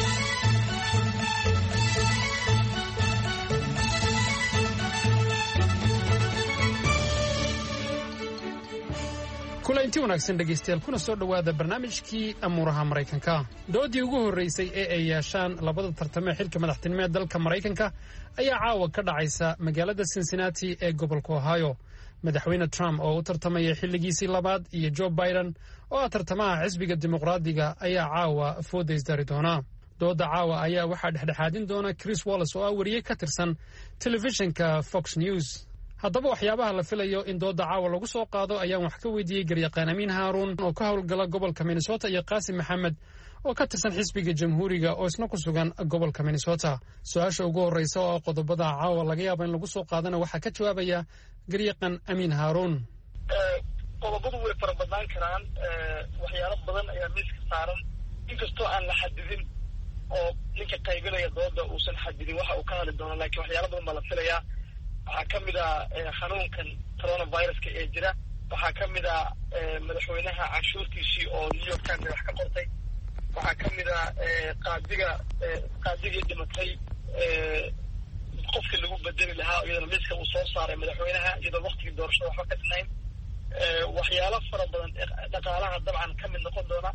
kulanti wanaagsan dhegeystayaal, kuna soo dhawaada barnaamijkii amuraha Mareykanka. doodii ugu horeysay ee ay yeeshaan labada tartame xilka madaxtinimada dalka Mareykanka ayaa caawa ka dhacaysa magaalada Cincinnati ee gobolka Ohio. madaxweyne Trump oo u tartamaya xilligiisii labaad iyo Joe Biden oo ah tartamaha xisbiga dimuqraadiga ayaa caawa foodaysdari doona. dooda caawa ayaa waxaa dhexdhexaadin doona Chris Wallace oo ah wariye ka tirsan telefishinka Fox News. haddaba waxyaabaha la filayo in dooda caawa lagu soo qaado ayaan wax ka weydiiyey garyaqaan Amiin Haaruun oo ka howlgala gobolka Minnesota iyo Qaasim Maxamed oo ka tirsan xisbiga jamhuuriga oo isna ku sugan gobolka Minnesota. su-aasha ugu horeysa oo qodobada caawa laga yaabo in lagu soo qaadana waxaa ka jawaabaya garyaqaan Amiin Haaruun. qodobadu way fara badnaan karaan, waxyaalo badan ayaa miiska saaran, inkastoo aan la xadidin oo ninka qaybinaya dooda uusan xadidin waxa uu ka hadli doono, laakiin waxyaalo badan baa la filayaa. waxaa ka mid ah xanuunkan coronaviruska ee jira, waxaa ka mid ah madaxweynaha canshuurtiisii oo New York Times wax ka qortay, waxaa ka mid ah qaadigii dhimatay qofkii lagu bedeli lahaa iyadoo miiska uu soo saaray madaxweynaha iyadoo waqtigii doorashada waxba ka dhinayn. waxyaalo fara badan dhaqaalaha dabcan ka mid noqon doona.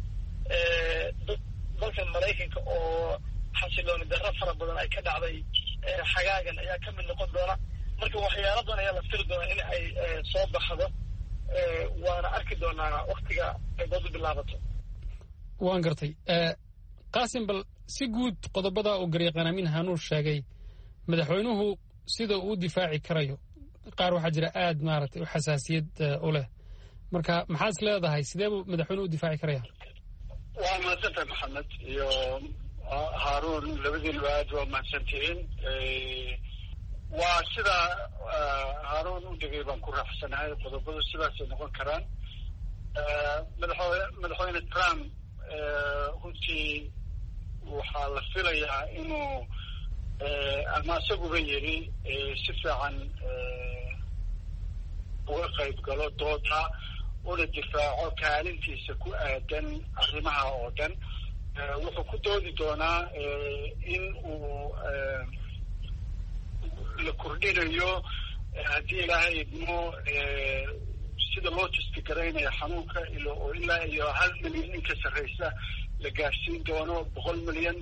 dalkan Mareykanka oo xasilooni darro fara badan ay ka dhacday xagaagan ayaa ka mid noqon doona. marka waxyaaladan ayaa la fili doonaa in ay soo baxdo, waana arki doonaa waqtiga ay doodu bilaabato. waan gartay. Qaasim, bal si guud qodobada uu garyaqaan Amiin Haaruun sheegay madaxweynuhu sida uu difaaci karayo, qaar waxaa jira aad maaragtay u xasaasiyad u leh, marka maxaad is leedahay sidee buu madaxweynuhu u difaaci karaya? waa mahadsantahay Maxamed iyo Haaruun, labadiinaba aad waa mahadsantihiin. waa sida Haaruun u dhigay baan ku raaxsanahay, qodobadu sidaasay noqon karaan. madaxweyne Trump runtii waxaa la filayaa inuu ama isaguba yiri si fiican uga qayb galo dooda una difaaco kaalintiisa ku aadan arrimaha oo dhan. wuxuu ku doodi doonaa in uu la kordhinayo haddii ilaahay idmo sida loo testigaraynaya xanuunka oo ilaa iyo 1 milyan in ka sarreysa la gaarsiin doono. 100 milyan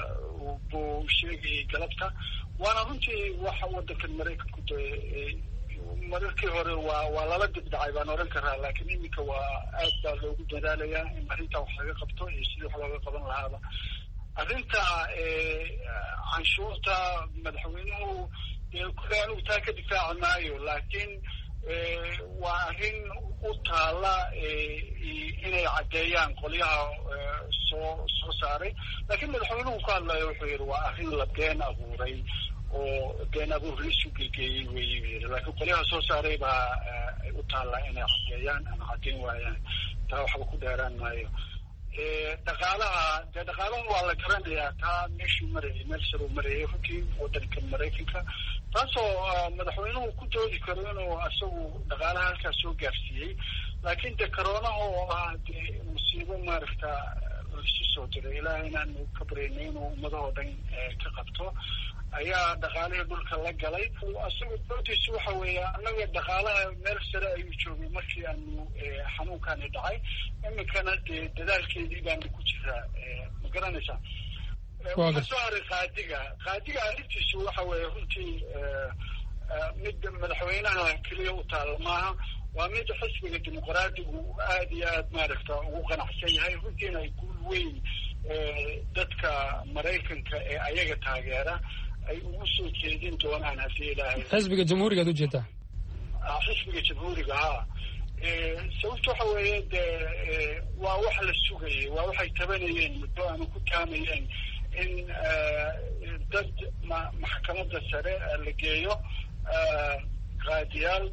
buu sheegayay galabta. waana runtii waxa waddankan Mareykanku mararkii hore waa lala dibdhacay baan oran karaa, laakiin iminka waa aad baa loogu dadaalayaa in arrintaa wax laga qabto iyo sidii wax looga qaban lahaaba. arrinta canshuurta madaxweynuhu kule anigu taa ka difaaci maayo, laakiin waa arrin u taala inay caddeeyaan qolyaha soo saaray. laakiin madaxweynuhu ku hadlayo wuxuu yidhi waa arrin la been abuuray oo been abuur laisu gegeeyey weyu yidhi, laakiin qolyaha soo saaray baa u taala inay caddeeyaan ama caddeyn waayaan. taa waxba ku dheeraan maayo. dhaqaalaha waa la garanayaa, taa meeshuu marayay meel saruu marayay runtii wadanka Maraykanka, taasoo madaxweynuhu ku doodi karo inuu isagu dhaqaalaha halkaas soo gaarsiiyey. laakiin de coroonaha oo ah de musiibo maaragta laisu soo diray, ilaahay inaanu ka baryayno inuu ummadahoo dhan ka qabto, ayaa dhaqaalihii dhulka la galay. isagu doodiisu waxa weeye annaga dhaqaalaha meel sare ayuu joogay markii aanu xanuunkani dhacay, iminkana dee dadaalkeedii baanu ku jiraa, ma garanaysaa. waxaa soo haray qaadiga arrintiisu waxa weeye runtii mid madaxweynaha keliya u taalla maaha, waa mid xisbiga dimuqraadigu aad iyo aad maaragta ugu qanacsan yahay, runtiina ay guul weyn dadka Maraykanka ee ayaga taageera ay ugu soo jeedin doonaan haddii ilaahay. xisbiga jamhuuriga ad ujeedaa? xisbiga jamhuuriga ha. sababta waxa weeye de waa wax la sugayay, waa waxay tabanayeen muddo ama ku taamayeen in dad maxkamadda sare la geeyo qaadiyaal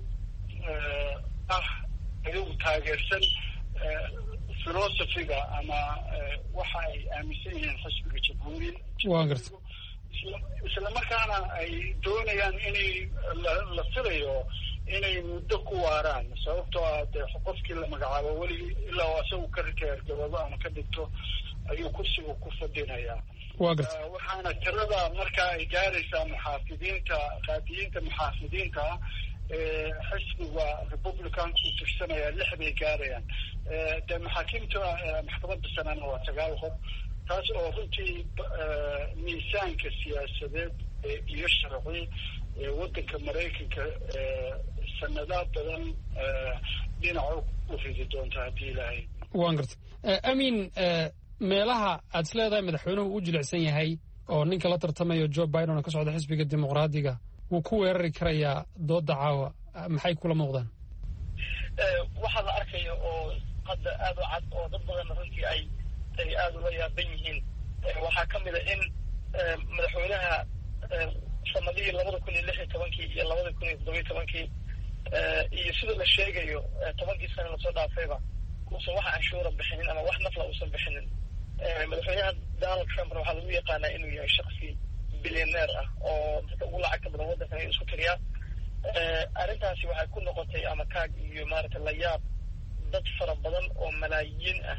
ayagu taageersan philosophiga ama waxa ay aaminsan yihiin xisbiga jamhuuriga. waa garta. isla markaana ay doonayaan inay la filayo inay muddo ku waaraan, sababtoo ah dee qofkii la magacaabo weli ilaa isagu ka riteergabado ama ka dhigto ayuu kursiga ku fadhinayaa. waa garta. waxaana tirada markaa ay gaaraysaa qaadiyiinta muxaafidiinta xisbiga republicanka u tirsanaya 6 bay gaarayaan. dee maxaakiimta maxkamadda sanana waa 9 qof, taas oo runtii miisaanka siyaasadeed iyo sharci wadanka Maraykanka sanadaad badan dhinaca u ridi doonta haddii ilaahay. waan garta. amiin, meelaha aad is leedahay madaxweynuhu u jilicsan yahay oo ninka la tartamayo Joe Biden oo ka socda xisbiga dimuqraadiga wuu ku weerari karayaa dooda caawa, maxay kula muuqdaan? waxaa la arkaya oo hadda aad u cad oo dad badan runtii ay aada ula yaaban yihiin, waxaa ka mid a in madaxweynaha sanadihii 2016 iyo 2017 iyo sida la sheegayo 10 sano lasoo dhaafayba uusan wax canshuura bixinin ama wax nafla uusan bixinin. madaxweynaha Donald Trump waxaa lagu yaqaanaa inuu yahay shakhsi bilyaneer ah oo dadka ugu lacagta badan waddankan ay isku tiriyaa. arrintaasi waxay ku noqotay ama kaag iyo maaragta la yaab dad fara badan oo malaayiin ah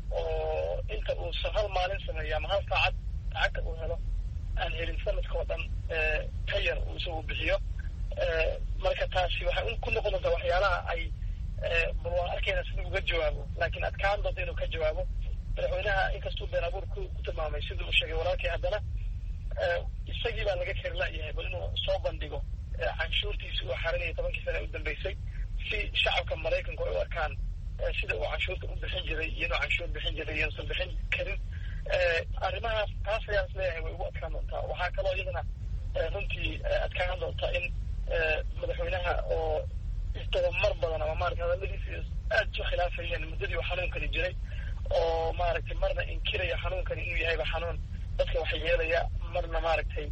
oo inta uusan hal maalin sameeyo ama hal saacad lacagta uu helo aan helin sanadka oo dhan ka yar uu isagu bixiyo. marka taasi waxay ku noqon doontaa waxyaalaha ay bal waan arkayna siduu uga jawaabo, laakiin adkaan doonta inuu ka jawaabo. madaxweynaha inkastuu been abuur ku tilmaamay siduu u sheegay walaalkii, haddana isagii baa laga kari la'yahay bal inuu soo bandhigo canshuurtiisi uu xarinaya 10 sano u dambeysay si shacabka Maraykanku ay u arkaan sida uu canshuurta u bixin jiray iyo inuu canshuur bixin jiray iyo uusan bixin karin. arrimahaas taas ayaan isleeyahay way ugu adkaan doontaa. waxaa kaloo iyadana runtii adkaan doontaa in madaxweynaha oo isdabamar badan ama maaragta hadaladiisi aad isu khilaafayeen muddadii uu xanuunkani jiray, oo maaragtay marna inkiraya xanuunkani inuu yahayba xanuun dadka wax yeelaya, marna maaragtay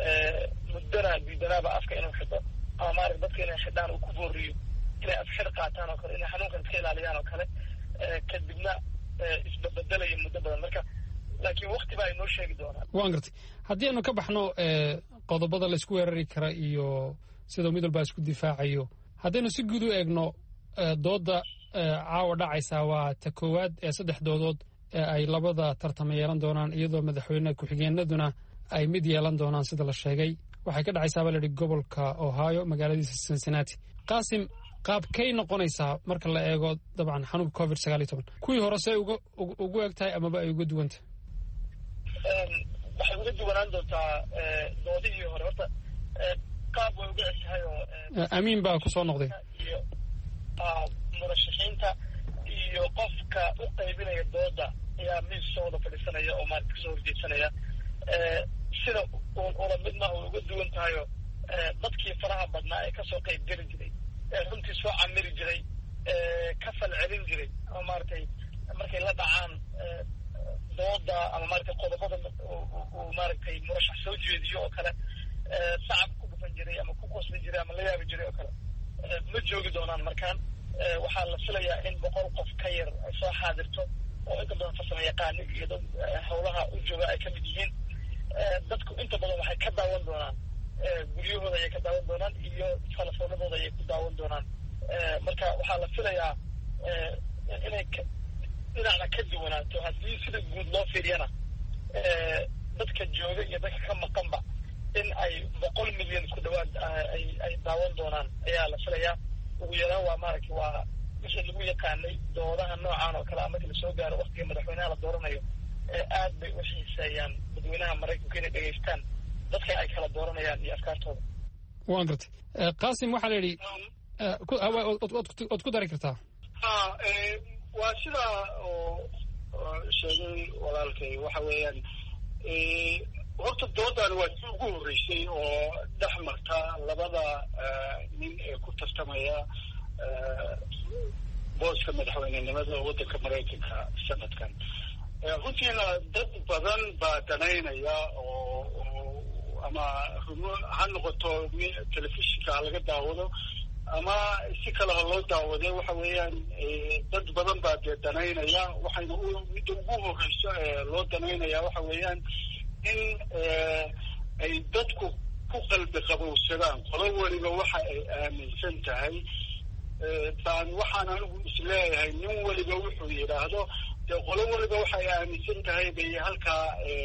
muddana diidanaaba afka inuu xidho ama maaragta dadka inay xidhaan uu ku booriyo inay afxir qaataan oo kale, inay xanuunkan iska ilaaliyaan oo kale, kadibna isbabedelayo muddo badan. marka laakiin wakti baa inoo sheegi doonaa. waan gartay. haddii aanu ka baxno qodobada laysku weerari kara iyo sidau mid walbaa isku difaacayo, haddaynu si guud u eegno dooda caawa dhacaysaa waa ta koowaad ee 3 doodood ee ay labada tartama yeelan doonaan, iyadoo madaxweyne ku-xigeenaduna ay mid yeelan doonaan sida la sheegay. waxay ka dhacaysaa baa layidhi gobolka Ohio, magaaladiisa Cincinnati. qaasim, qaabkay noqonaysaa marka la eego dabcan xanuunka COVID-19 kuwii hore say ugu eg tahay amaba ay uga duwantah? waxay uga duwanaan doontaa doodihii hore. horta qaab way uga ceshahay oo amiin baa kusoo noqday iyo murashaxiinta iyo qofka u qaybinaya dooda ayaa miis soo wada fadhiisanaya oo maaragta kasoo horjeedsanaya sida ula midna way uga duwan tahayo dadkii faraha badnaa ee kasoo qayb geli jiray runtii soo camiri jiray ka falcelin jiray ama maaragtay markay la dhacaan dooda ama maaragtay qodobada uu maaragtay murashax soo jeediyo oo kale sacab ku dhufan jiray ama ku qosli jiray ama la yaabi jiray oo kale ma joogi doonaan markaan waxaa la filayaa in 100 qof ka yar ay soo xaadirto oo inta badan farsamo yaqaano iyo dad howlaha u jooga ay ka mid yihiin dadku inta badan waxay ka daawan doonaan guryahooda ayay ka daawan doonaan iyo telefoonadooda ayay ku daawan doonaan marka waxaa la filayaa inay dhinacna ka duwanaato haddii sida guud loo fiiriyana dadka jooga iyo dadka ka maqanba in ay 100 milyan ku dhawaad ay daawan doonaan ayaa la filayaa ugu yaraan waa maaragtay waa wixii lagu yaqaanay doodaha noocan oo kale markii lasoo gaaro waqtiga madaxweynaha la dooranayo aad bay u xiiseeyaan dadweynaha maraykanka inay dhegaystaan dadka ay kala dooranayaan iyo afkaartooda waan gartay qaasim waxaa la yidhi ood ku dari kartaa waa sidaa oo sheegay walaalkay waxa weeyaan horta doodan waa si ugu horreysay oo dhex marta labada nin ee ku tartamaya booska madaxweynenimada waddanka maraykanka sanadkan runtiina dad badan baa danaynaya oo ama ha noqoto telefishinka ha laga daawado ama si kale ha loo daawade waxa weeyaan dad badan baa dee danaynaya waxayna midda ugu horreyso ee loo danaynaya waxa weeyaan in ay dadku ku qalbi qabowsadaan qolo weliba waxa ay aaminsan tahay baan waxaan anigu isleeyahay nin weliba wuxuu yidhaahdo dee qolo weliba waxa ay aaminsan tahay bay halkaa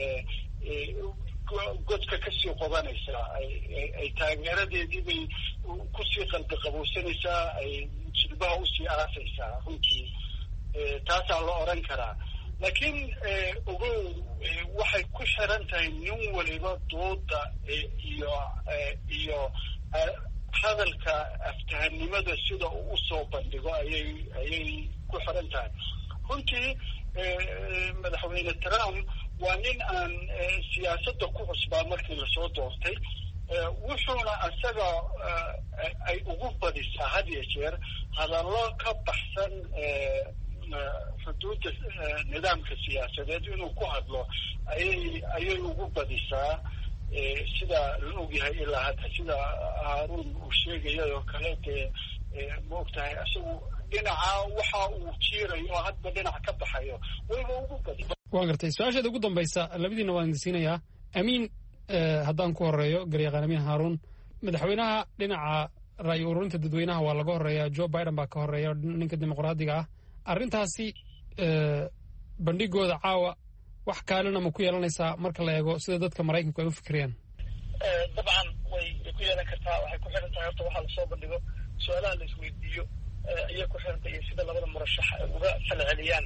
godka kasii qobanaysaa ay taageeradeedii bay kusii qalbi qabowsanaysaa ay jilbaha usii aasaysaa runtii taasaa la odhan karaa laakiin ogow waxay ku xiran tahay nin waliba dooda iyo hadalka aftahanimada sida uu usoo bandhigo ayay ku xiran tahay runtii madaxweyne Trump waa nin aan siyaasadda ku cusbaa markii lasoo doortay wuxuuna asaga ay ugu badisaa had iyo jeer hadallo ka baxsan xuduudda nidaamka siyaasadeed inuu ku hadlo ayay ugu badisaa sida la ogyahay ilaa hadda sida haaruun uu sheegaya oo kale dee ma ogtahay isagu dhinaca waxa uu jiirayo oo hadba dhinac ka baxayo wayba ugu badi waan gartay su-aasheeda ugu dambaysa labadiina waan idinsiinayaa amiin haddaan ku horeeyo garyaqaan amiin haaruun madaxweynaha dhinaca ra'yi ururinta dadweynaha waa laga horeeyaa Joe Biden baa ka horeeya ninka dimuqraadiga ah arrintaasi bandhigooda caawa wax kaalena ma ku yeelanaysaa marka la eego sida dadka maraykanku ay u fikirayaan dabcan way ku yeelan kartaa waxay ku xiran tahay horta waxaa lasoo bandhigo su-aalaha la isweydiiyo ayay ku xiran tahay sida labada murashax ay uga falceliyaan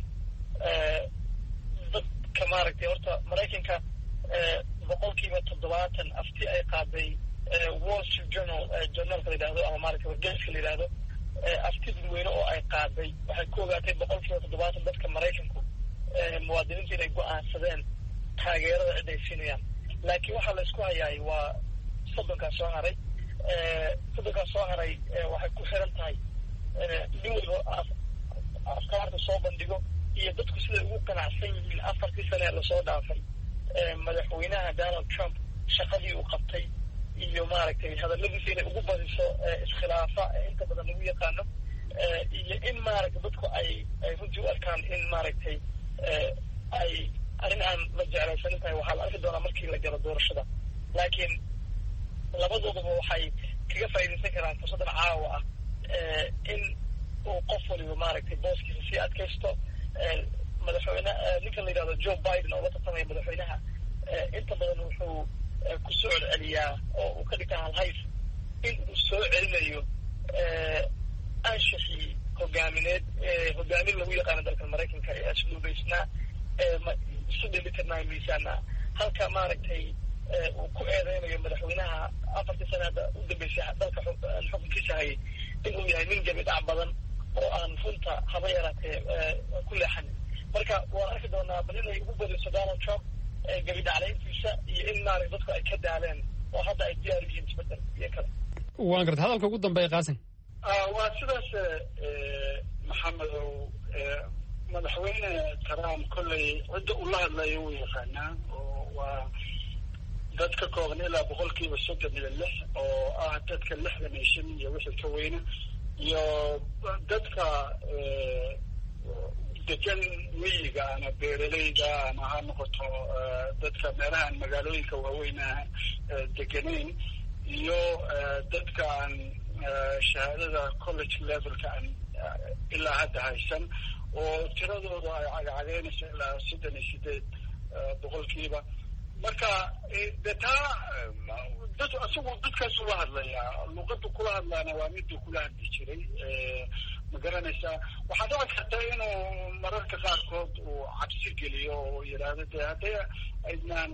dadka maaragtay horta maraykanka 70% afti ay qaaday Wall Street Journal journalka la yidhaahdo ama maaragtay wargeyska la yidhaahdo afti dadweyne oo ay qaaday waxay ku ogaatay 70% dadka maraykanku muwaadiniinta inay go-aansadeen taageerada cid ay siinayaan laakiin waxaa la isku hayaay waa 30 soo haray 30 soo haray waxay ku xiran tahay nin waliba afkaarta soo bandhigo iyo dadku siday ugu qanacsan yihiin 4 sane lasoo dhaafay madaxweynaha Donald Trump shaqadii uu qabtay iyo maaragtay hadalladiisa inay ugu badiso iskhilaafa inta badan lagu yaqaano iyo in maaragtay dadku ay runtii u arkaan in maaragtay ay arrin aan la jeclaysanin tahay waxaa la arki doonaa markii la galo doorashada laakiin labadoodaba waxay kaga faa'iidaysan karaan fursaddan caawa ah in uu qof waliba maaragtay booskiisa sii adkaysto madaxweyne ninka la yidhahdo Joe Biden oo la tartamaya madaxweynaha inta badan wuxuu ku soo celceliyaa oo uu ka dhigtaa halhays in uu soo celinayo anshixii hogaamineed hogaamin lagu yaqaano dalka maraykanka ee asluubaysnaa isu dhelitirnaa miisaana halka maaragtay uu ku eedeynayo madaxweynaha 4 sano hadda u dambeysay dalka xukunkiisa hayay inuu yahay nin gabi dhac badan oo aan runta haba yaraatee ku leexanin marka waan arki doonaa bal inay ugu badayso Donald Trump gabi dhaclayntiisa iyo in maarag dadku ay ka daaleen oo hadda ay diyaar u yihiin isbedel iyo kale waan gartay hadalka ugu dambeeya Qaasim waa sidaas maxamedow madaxweyne Trump kolley cidda uu la hadlayo uu yaqaanaa oo waa dad ka kooban ilaa 36% oo ah dadka 65 iyo wixii ka weyna iyo dadka degan miyiga ama beeraleyda ama ha noqoto dadka meelahan magaalooyinka waaweyn deganeyn iyo dadka aan shahaadada college levelka aan ilaa hadda haysan oo tiradooda ay cagacagaynayso ilaa 68% marka taa dad asagu dadkaas ula hadlayaa luqadda kula hadlaana waa miduu kula hadli jiray ma garanaysaa waxaa dhici karta inuu mararka qaarkood uu cabsi geliyo oo yidhaahdo dee hadday aydnaan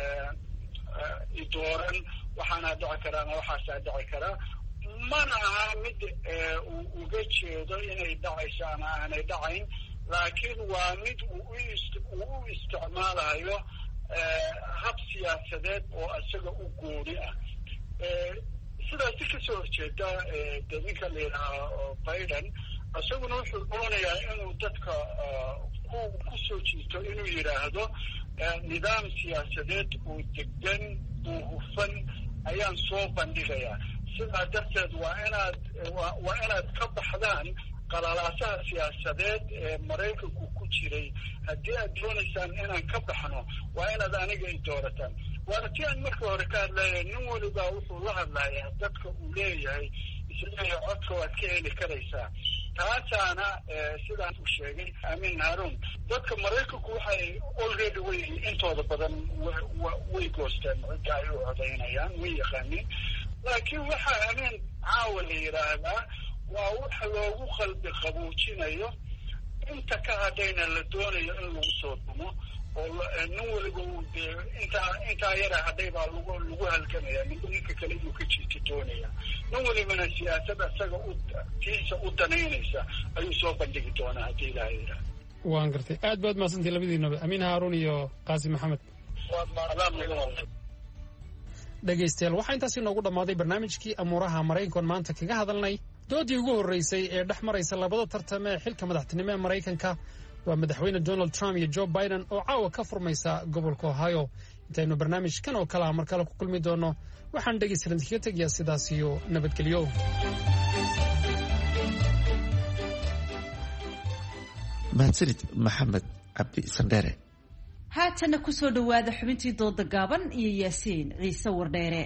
idooran waxaana dhici karaana waxaasaa dhici karaa mana aha mid uu uga jeedo inay dhacayso ama aanay dhacayn laakiin waa mid uu u isticmaalayo hab siyaasadeed oo isaga u gooni ah sidaasi kasoo horjeeda de ninka la yidhaha Biden isaguna wuxuu doonayaa inuu dadka ku soo jiito inuu yidhaahdo nidaam siyaasadeed oo degan oo hufan ayaan soo bandhigayaa sidaa darteed waa inaad ka baxdaan qalalaasaha siyaasadeed ee Maraykanku ku jiray haddii aad doonaysaan inaan ka baxno waa inaad aniga i doorataan waana tii aan marka hore ka hadlaya nin waliba wuxuu la hadlayaa dadka uu leeyahay isleeyahay codka waad ka heli karaysaa taasaana sidaan u sheegay Amin Harun dadka Maraykanku waxay already way intooda badan way goosteen cidda ay u codaynayaan way yaqaaniin laakiin waxaa Amin caawa la yidhaahdaa waa waxa loogu qalbi qaboojinayo inta ka hadhayna la doonayo in lagu soo dumo oo nin waliba intaa yara hadhay baa lagu halgamaya ninka kale inuu ka jiito doonaya nin walibana siyaasad isaga tiisa u danaynaysa ayuu soo bandhigi doonaa haddii ilaaha yidhaah waan gartay aad baad mahadsantihin labadiinaba Amin Harun iyo Qaasim Maxamed dhegaystayaal waxaa intaasi noogu dhammaaday barnaamijkii amuuraha Maraykanka maanta kaga hadalnay doodii ugu horreysay ee dhex maraysa labada tartame ee xilka madaxtinimo ee Maraykanka waa madaxweyne Donald Trump iyo Joe Biden oo caawa ka furmaysa gobolka Ohio intaynu barnaamijkan oo kale mar kale ku kulmi doono waxaan dhegaystayaal kaga tegayaa sidaas iyo nabadgelyo mahadsanid maxamed cabdi sandheere haatana ku soo dhawaada xubintii dooda gaaban iyo Yaasiin Ciise Wardheere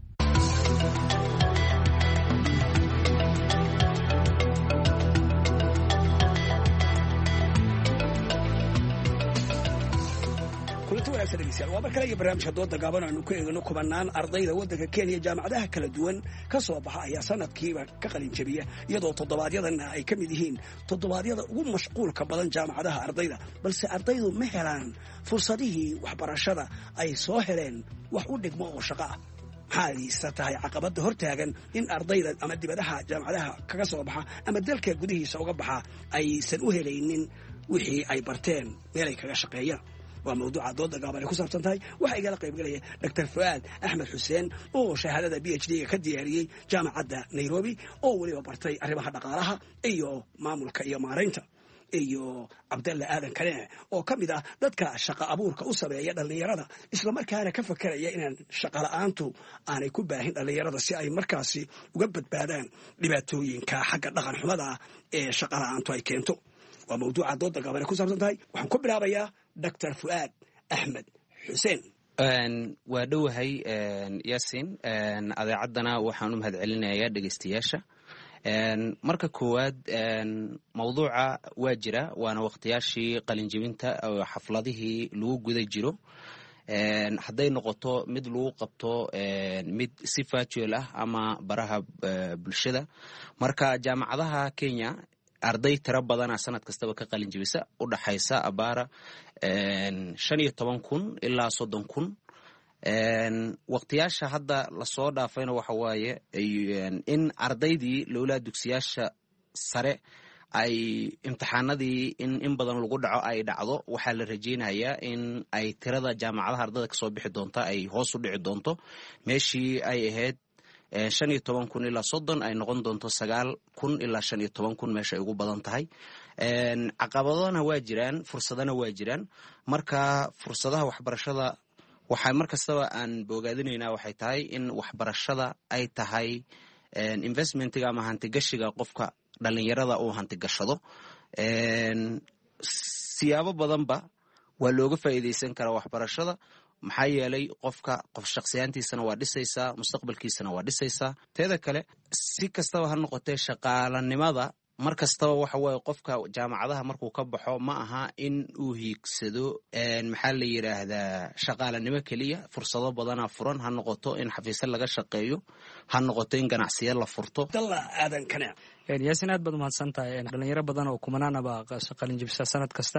waa mar kale iyo barnaamijka dooda gaaban aanu ku eegno kubanaan ardayda waddanka Kenya jaamacadaha kala duwan ka soo baxa ayaa sanadkiiba ka qalin jabiya iyadoo toddobaadyadana ay ka mid yihiin toddobaadyada ugu mashquulka badan jaamacadaha ardayda balse ardaydu ma helaan fursadihii waxbarashada ay soo heleen wax u dhigmo oo shaqo ah maxaa tahay caqabada hortaagan in ardayda ama dibadaha jaamacadaha kaga soo baxa ama dalka gudihiisa uga baxa aysan u helaynin wixii ay barteen meelay kaga shaqeeyaan waa mawduuca dooda gaaban ay ku saabsan tahay waxaa igala qaybgalaya Dr. Fuad Axmed Xuseen oo shahaadada PhD ka diyaariyey jaamacadda Nairobi oo waliba bartay arrimaha dhaqaalaha iyo maamulka iyo maareynta iyo Cabdalla Aadan Kane oo ka mid ah dadka shaqo abuurka u sameeya dhalinyarada isla markaana ka fakaraya inaan shaqo la'aantu aanay ku baahin dhalinyarada si ay markaasi uga badbaadaan dhibaatooyinka xagga dhaqan xumada ee shaqo la'aantu ay keento waa mawduuca dooda gaaban ay ku saabsan tahay waxaan ku bilaabayaa Dr. Fuad Axmed Xuseen waa dhowahay Yaasiin adeecaddana waxaan u mahadcelinayaa dhegaystayaasha marka koowaad mawduuca waa jira waana waqtiyaashii qalinjibinta oo xafladihii lagu guda jiro hadday noqoto mid lagu qabto mid si virtual ah ama baraha bulshada marka jaamacadaha Kenya arday tira badana sanad kastaba ka qalin jibisa u dhaxaysa abaara 15,000 ilaa 30,000 waqtiyaasha hadda lasoo dhaafayna waxa waaye in ardaydii lowlaa dugsiyaasha sare ay imtixaanadii in badan lagu dhaco ay dhacdo waxaa la rajaynayaa in ay tirada jaamacadaha ardayda kasoo bixi doonta ay hoos u dhici doonto meeshii ay ahayd 15,000 ilaa 30 ay noqon doonto 9,000 ilaa 15,000 meesha ay ugu badan tahay. Caqabadana waa jiraan, fursadana waa jiraan. Marka fursadaha waxbarashada waxay markastaba aan boogaadinaynaa waxay tahay in waxbarashada ay tahay investmentiga ama hantigashiga qofka dhalinyarada uu hantigashado. Siyaabo badanba waa looga faa'iideysan karaa waxbarashada. maxaa yeelay qof shakhsiyaantiisana waa dhisaysaa, mustaqbalkiisana waa dhisaysaa. Teeda kale si kastaba ha noqotee shaqaalanimada mar kastaba waxa waaye qofka jaamacadaha markuu ka baxo ma aha in uu hiigsado maxaa la yiraahdaa shaqaalanimo kaliya. Fursado badana furan, ha noqoto in xafiisyo laga shaqeeyo, ha noqoto in ganacsiyo la furto. dalla aadan kana yaasin aad baad mahadsantahay. dhalinyaro badan oo kumanaanaba qalin jabisa sanad kasta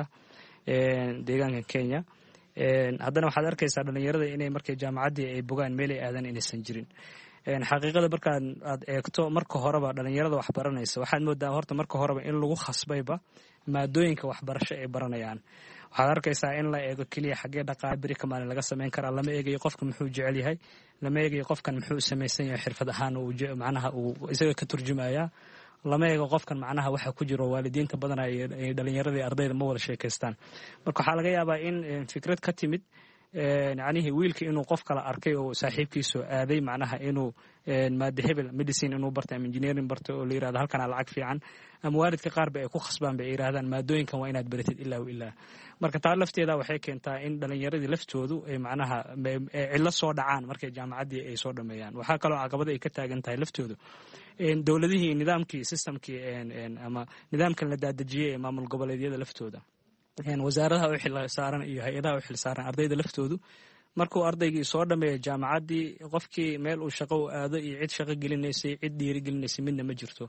deegaanka Kenya. haddana waxaad arkaysaa dhalinyarada inay markay jaamacaddii ay bogaan meelay aadan inaysan jirin. xaqiiqada markaad aad eegto marka horeba dhalinyarada wax baranaysa waxaad moodaa horta marka horeba in lagu khasbayba maadooyinka waxbarasho ay baranayaan. waxaad arkaysaa in la eego keliya xaggee dhaqaale beri ka maalin laga samayn karaa. lama eegayo qofka muxuu jecel yahay, lama eegayo qofkan muxuu samaysan yahay xirfad ahaan macnaha uu isaga ka turjumayaa, lama eego qofkan macnaha waxa ku jiro. waalidiinta badan ay dhalinyarada iyo ardayda ma wada sheekaystaan. marka waxaa laga yaabaa in fikrad ka timid yacnihii wiilka inuu qof kala arkay oo saaxiibkiisu aaday macnaha inuu maada hebel medicine inuu bartay ama engineering bartay oo la yirahdo halkana lacag fiican, ama waalidka qaar ba ay ku khasbaan bay yiraahdaan maadooyinkan waa inaad baratid ilaa ilaa. marka taa lafteeda waxay keentaa in dhalinyaradii laftoodu ay macnaha cilo soo dhacaan markay jaamacaddii ay soo dhameeyaan. waxaa kaloo caqabad ay ka taagan tahay laftoodu dowladihii nidaamkii systemkii ama nidaamkan la daadejiyey ee maamul goboleedyada laftooda, wasaaradaha u xil saaran iyo hay-adaha u xil saaran ardayda laftoodu. markuu ardaygii soo dhameeyo jaamacaddii qofkii meel uu shaqo u aado iyo cid shaqo gelinaysay, cid dhiirigelinaysay midna ma jirto.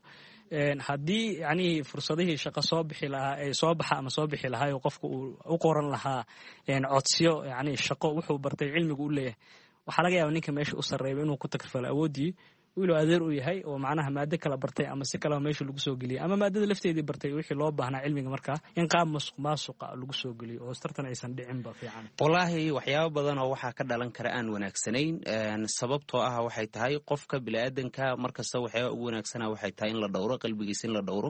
haddii yacnihii fursadihii shaqo soo bixi lahaa ay soo baxa ama soo bixi lahaa oo qofka uu u qoran lahaa codsiyo yacnii shaqo wuxuu bartay cilmigu u leeyahay, waxaa laga yaabaa ninka meesha u sarreeya inuu ku takrifalo awooddii wiiluu adeer u yahay oo macnaha maado kala bartay ama si kaleba meesha lagu soo geliyay, ama maadada lafteedii bartay wixii loo baahnaa cilmiga markaa in qaab maasuqa lagu soo geliyo oo tartan aysan dhicinba fiican. wallaahi waxyaabo badan oo waxaa ka dhalan kara aan wanaagsanayn. sababtoo ah waxay tahay qofka bini'aadanka markasta waxyaaba ugu wanaagsana waxay tahay in la dhowro qalbigiisa, in la dhowro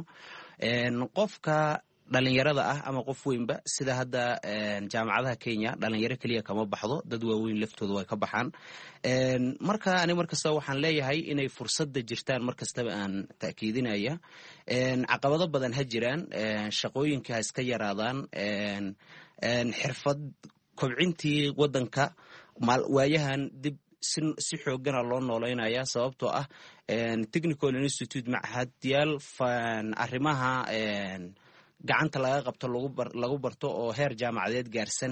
qofka dhalinyarada ah ama qof weynba. sida hadda jaamacadaha Kenya dhalinyaro kaliya kama baxdo, dad waaweyn laftooda way ka baxaan. marka ani markasta waxaan leeyahay inay fursadda jirtaan markastaba aan ta'kiidinaya. caqabado badan ha jiraan, shaqooyinka ha iska yaraadaan, xirfad kobcintii wadanka waayahan dib si xoogana loo nooleynaya. sababtoo ah technical institute macahadyaal arrimaha gacanta laga qabto lagu barto oo heer jaamacadeed gaarsan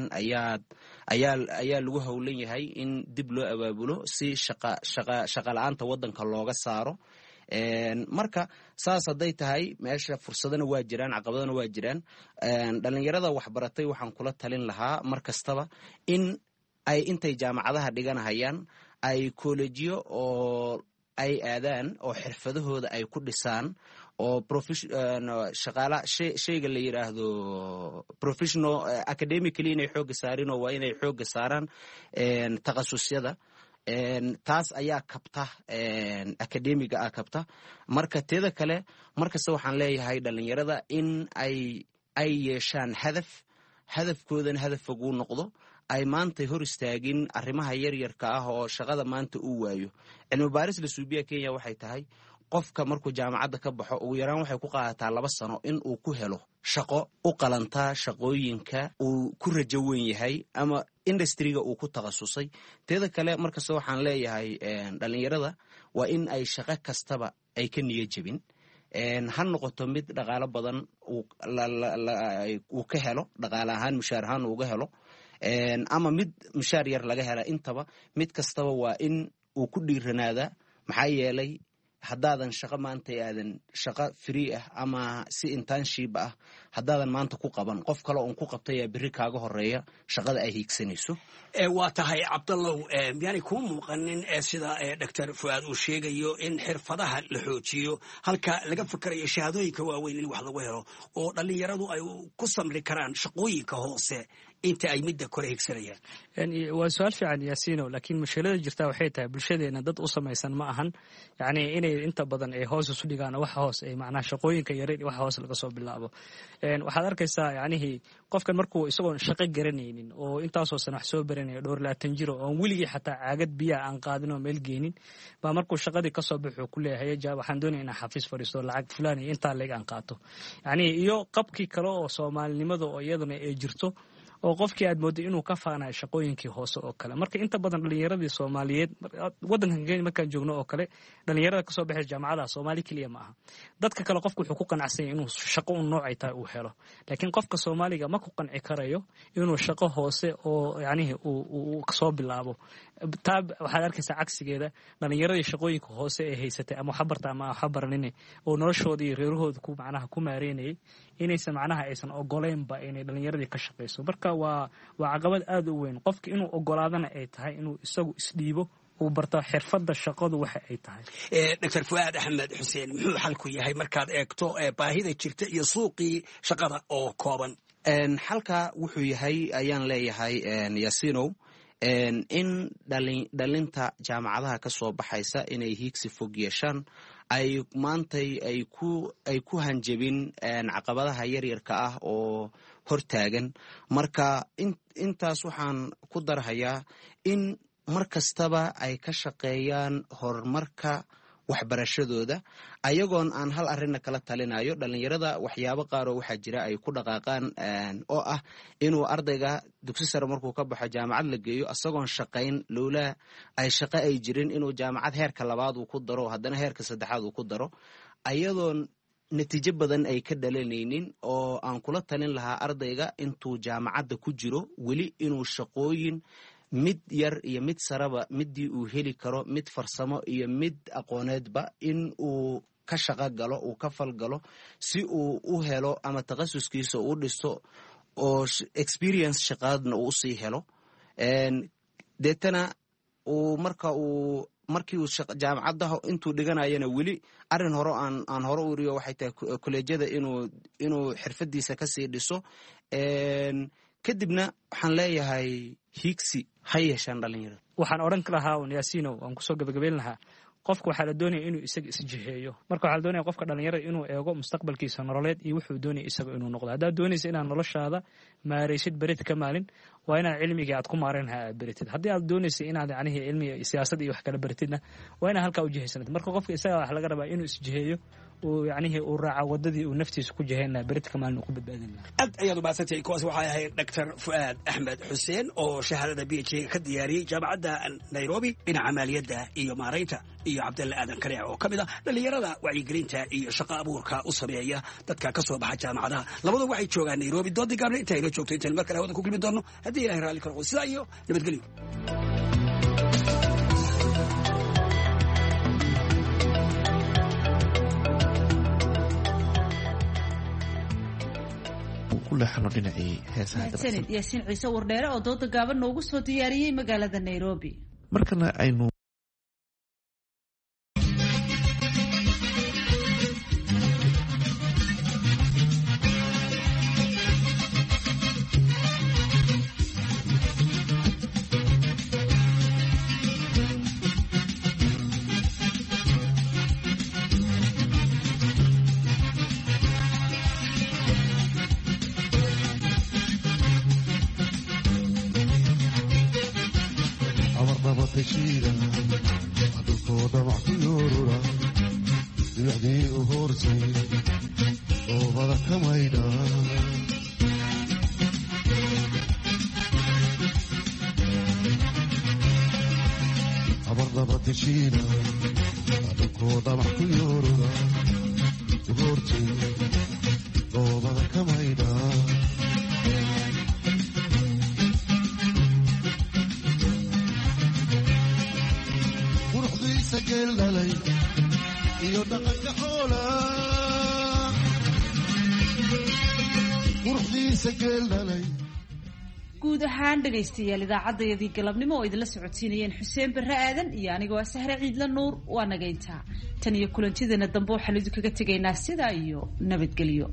ayaa lagu howlan yahay in dib loo abaabulo si shaqa la'aanta wadanka looga saaro. marka saas hadday tahay meesha fursadana waa jiraan, caqabadana waa jiraan. dhalinyarada waxbaratay waxaan kula talin lahaa mar kastaba in ay intay jaamacadaha dhiganahayaan ay kollejiyo oo ay aadaan oo xirfadahooda ay ku dhisaan oo shayga la yiraahdo professional academically inay xooga saarin oo waa inay xooga saaraan takhasusyada. taas ayaa kabta academiga kabta. marka teeda kale markasta waxaan leeyahay dhalinyarada in ay yeeshaan hadafkoodana hadaf ugu noqdo, ay maanta hor istaagin arrimaha yaryarka ah oo shaqada maanta uu waayo. cilmi baaris la suubiya Kenya waxay tahay qofka markuu jaamacadda ka baxo ugu yaraan waxay ku qaadataa 2 sano in uu ku helo shaqo u qalantaa shaqooyinka uu ku rajo weyn yahay ama industriga uu ku takhasusay. teeda kale markasta waxaan leeyahay dhalinyarada waa in ay shaqo kastaba ay ka niyad jabin, ha noqoto mid dhaqaale badan uu ka helo, dhaqaale ahaan mushaar ahaan uga helo, ama mid mushaar yar laga hela. intaba mid kastaba waa in uu ku dhiiranaadaa. maxaa yeelay haddaadan shaqo maanta aadan shaqo free ah ama si internship ah haddaadan maanta ku qaban qof kale oon ku qabtay ayaa berri kaaga horeeya shaqada ay hiigsanayso. waa tahay cabdallow miyaanay kuu muuqanin sida doctor fuaad uu sheegayo in xirfadaha la xoojiyo halka laga fikerayo shahaadooyinka waaweyn in wax lagu helo oo dhallinyaradu ay ku samri karaan shaqooyinka hoose inta ay midda kore higsanayaan. waa su-aal fiican yaasiino, laakiin mushkilada jirtaa waxay tahay bulshadeena dad u samaysan ma ahan, yacni inay inta badan ay hoos isu dhigaan wax hoos ay macnaha shaqooyinka yareyn wax hoos laga soo bilaabo. waxaad arkaysaa yacnihii qofkan markuu isagoon shaqo garanaynin oo intaasoo sana wax soo baranaya dhowr 20 jiro oon weligii xataa caagad biyaha aan qaadin oo meel geenin baa markuu shaqadii ka soo baxo ku leeyahay waxaan doonaya inaan xafiis fadhiisto lacag fulaan iyo intaa leeg aan qaato. yacni iyo qabkii kale oo soomaalinimada oo iyaduna ay jirto oo qofkii aad mooday inuu ka faanayo shaqooyinkii hoose oo kale. marka inta badan dhallinyaradii Soomaaliyeed wadankan Kenya markaan joogno oo kale dhallinyarada kasoo baxay jaamacadaha Soomaali kaliya ma aha, dadka kale qofku wuxuu ku qanacsan yahay inuu shaqo u noocay tahay uu helo, laakiin qofka Soomaaliga ma ku qanci karayo inuu shaqo hoose oo yacni uu kasoo bilaabo. taa waxaad arkaysaa cagsigeeda dhallinyaradii shaqooyinka hoose ee haysatay ama waxbarta ama waxbaranine oo noloshooda iyo reerahooda ku macnaha ku maareynayay inaysan macnaha aysan ogoleynba inay dhallinyaradii ka shaqayso. marka waa caqabad aad u weyn qofka inuu ogolaadana ay tahay inuu isagu isdhiibo uu barto xirfadda shaqadu waxa ay tahay. doctor fuaad axmed xuseen muxuu xalku yahay markaad eegto baahida jirta iyo suuqii shaqada oo kooban? xalka wuxuu yahay ayaan leeyahay yaasiinow in dhalinta jaamacadaha ka soo baxaysa inay hiigsi fog yeeshaan, ay maantay ay ku hanjabin caqabadaha yaryarka ah oo hortaagan. marka intaas waxaan ku darhayaa in mar kastaba ay ka shaqeeyaan horumarka waxbarashadooda ayagoon aan hal arrinna kala talinayo. dhallinyarada waxyaabo qaaroo waxaa jira ay ku dhaqaaqaan oo ah inuu ardayga dugsi sare markuu ka baxo jaamacad la geeyo asagoon shaqayn lowlaa ay shaqo ay jirin inuu jaamacad heerka 2 uu ku daro haddana heerka 3 uu ku daro ayadoon natiijo badan ay ka dhalanaynin. oo aan kula talin lahaa ardayga intuu jaamacadda ku jiro weli inuu shaqooyin mid yar iyo mid saraba midii uu heli karo, mid farsamo iyo mid aqooneedba in uu ka shaqo galo, uu ka falgalo si uu u helo ama takhasuskiisa u dhisto oo experience shaqaadna uu sii helo. deetana markii uu jaamacadaha intuu dhiganayana weli arin hore aan hore u riyo waxay tahay kolleejyada inuu xirfadiisa ka sii dhiso. kadibna waxaan leeyahay hiigsi ha yeeshaan dhallinyarada. waxaan odhan lahaa un yaasiino waan kusoo gabagabeyn lahaa qofka waxaa la doonaya inuu isaga isjiheeyo. marka waxaa la doonaya qofka dhallinyarada inuu eego mustaqbalkiisa nololeed iyo wuxuu doonaya isaga inuu noqdo. haddaad doonaysa inaad noloshaada maaraysid berid ka maalin waa inaad cilmigii aad ku maarayn lahaa aad beritid. haddii aad doonaysa inaad yacnihi cilmiga siyaasad iyo wax kala beritidna waa inaad halkaa u jihaysanid. marka qofka isaga wax laga rabaa inuu isjiheeyo uu yacnihi uu raaca wadadii uu naftiisa ku jihayn lahaa berid ka maalin uu ku badbaadin lahaa. aad ayaad u mahadsantahay. kuwaas waxay ahayd doctor fuaad axmed xuseen oo shahaadada PhD ka diyaariyey jaamacadda Nairobi dhinaca maaliyadda iyo maaraynta, iyo cabdalle aadan kareec oo ka mid ah dhallinyarada wacyigelinta iyo shaqo abuurka u sameeya dadka ka soo baxa jaamacadaha. labadu waxay joogaan Nairobi. doodii gaabna inta ayla joogto intaan mar kale hawada ku kulmi doonno haddii ilaahay raalli ka noqdo. sidaa iyo nabadgelyo. mahadsanid yaasiin ciise wardheere oo dooda gaaban noogu soo diyaariyey magaalada Nairobi. markana aynu iyo dhaqanka xoola quruxdiisa geeldhalay. guud ahaan dhegaystayaal idaacadayadii galabnimo oo idinla socodsiinayeen xuseen barre aadan iyo anigoo ah Sahre Ciidla Nuur waa nagayntaa tan iyo kulantideena dambe waxaan idinkaga tegaynaa sidaa iyo nabadgelyo.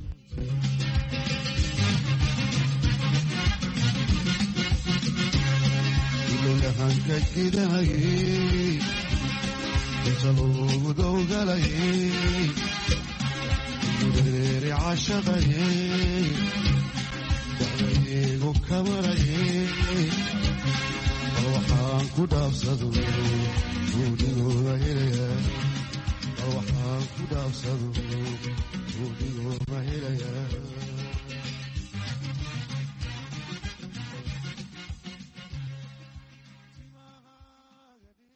ilaahanka jiray insaloogu dowgalay gureeri caashaqay dacwaygu kamarayay bal waxaan ku dhaafsado guudigooda helaya bal waxaan ku dhaafsado guudigooda helaya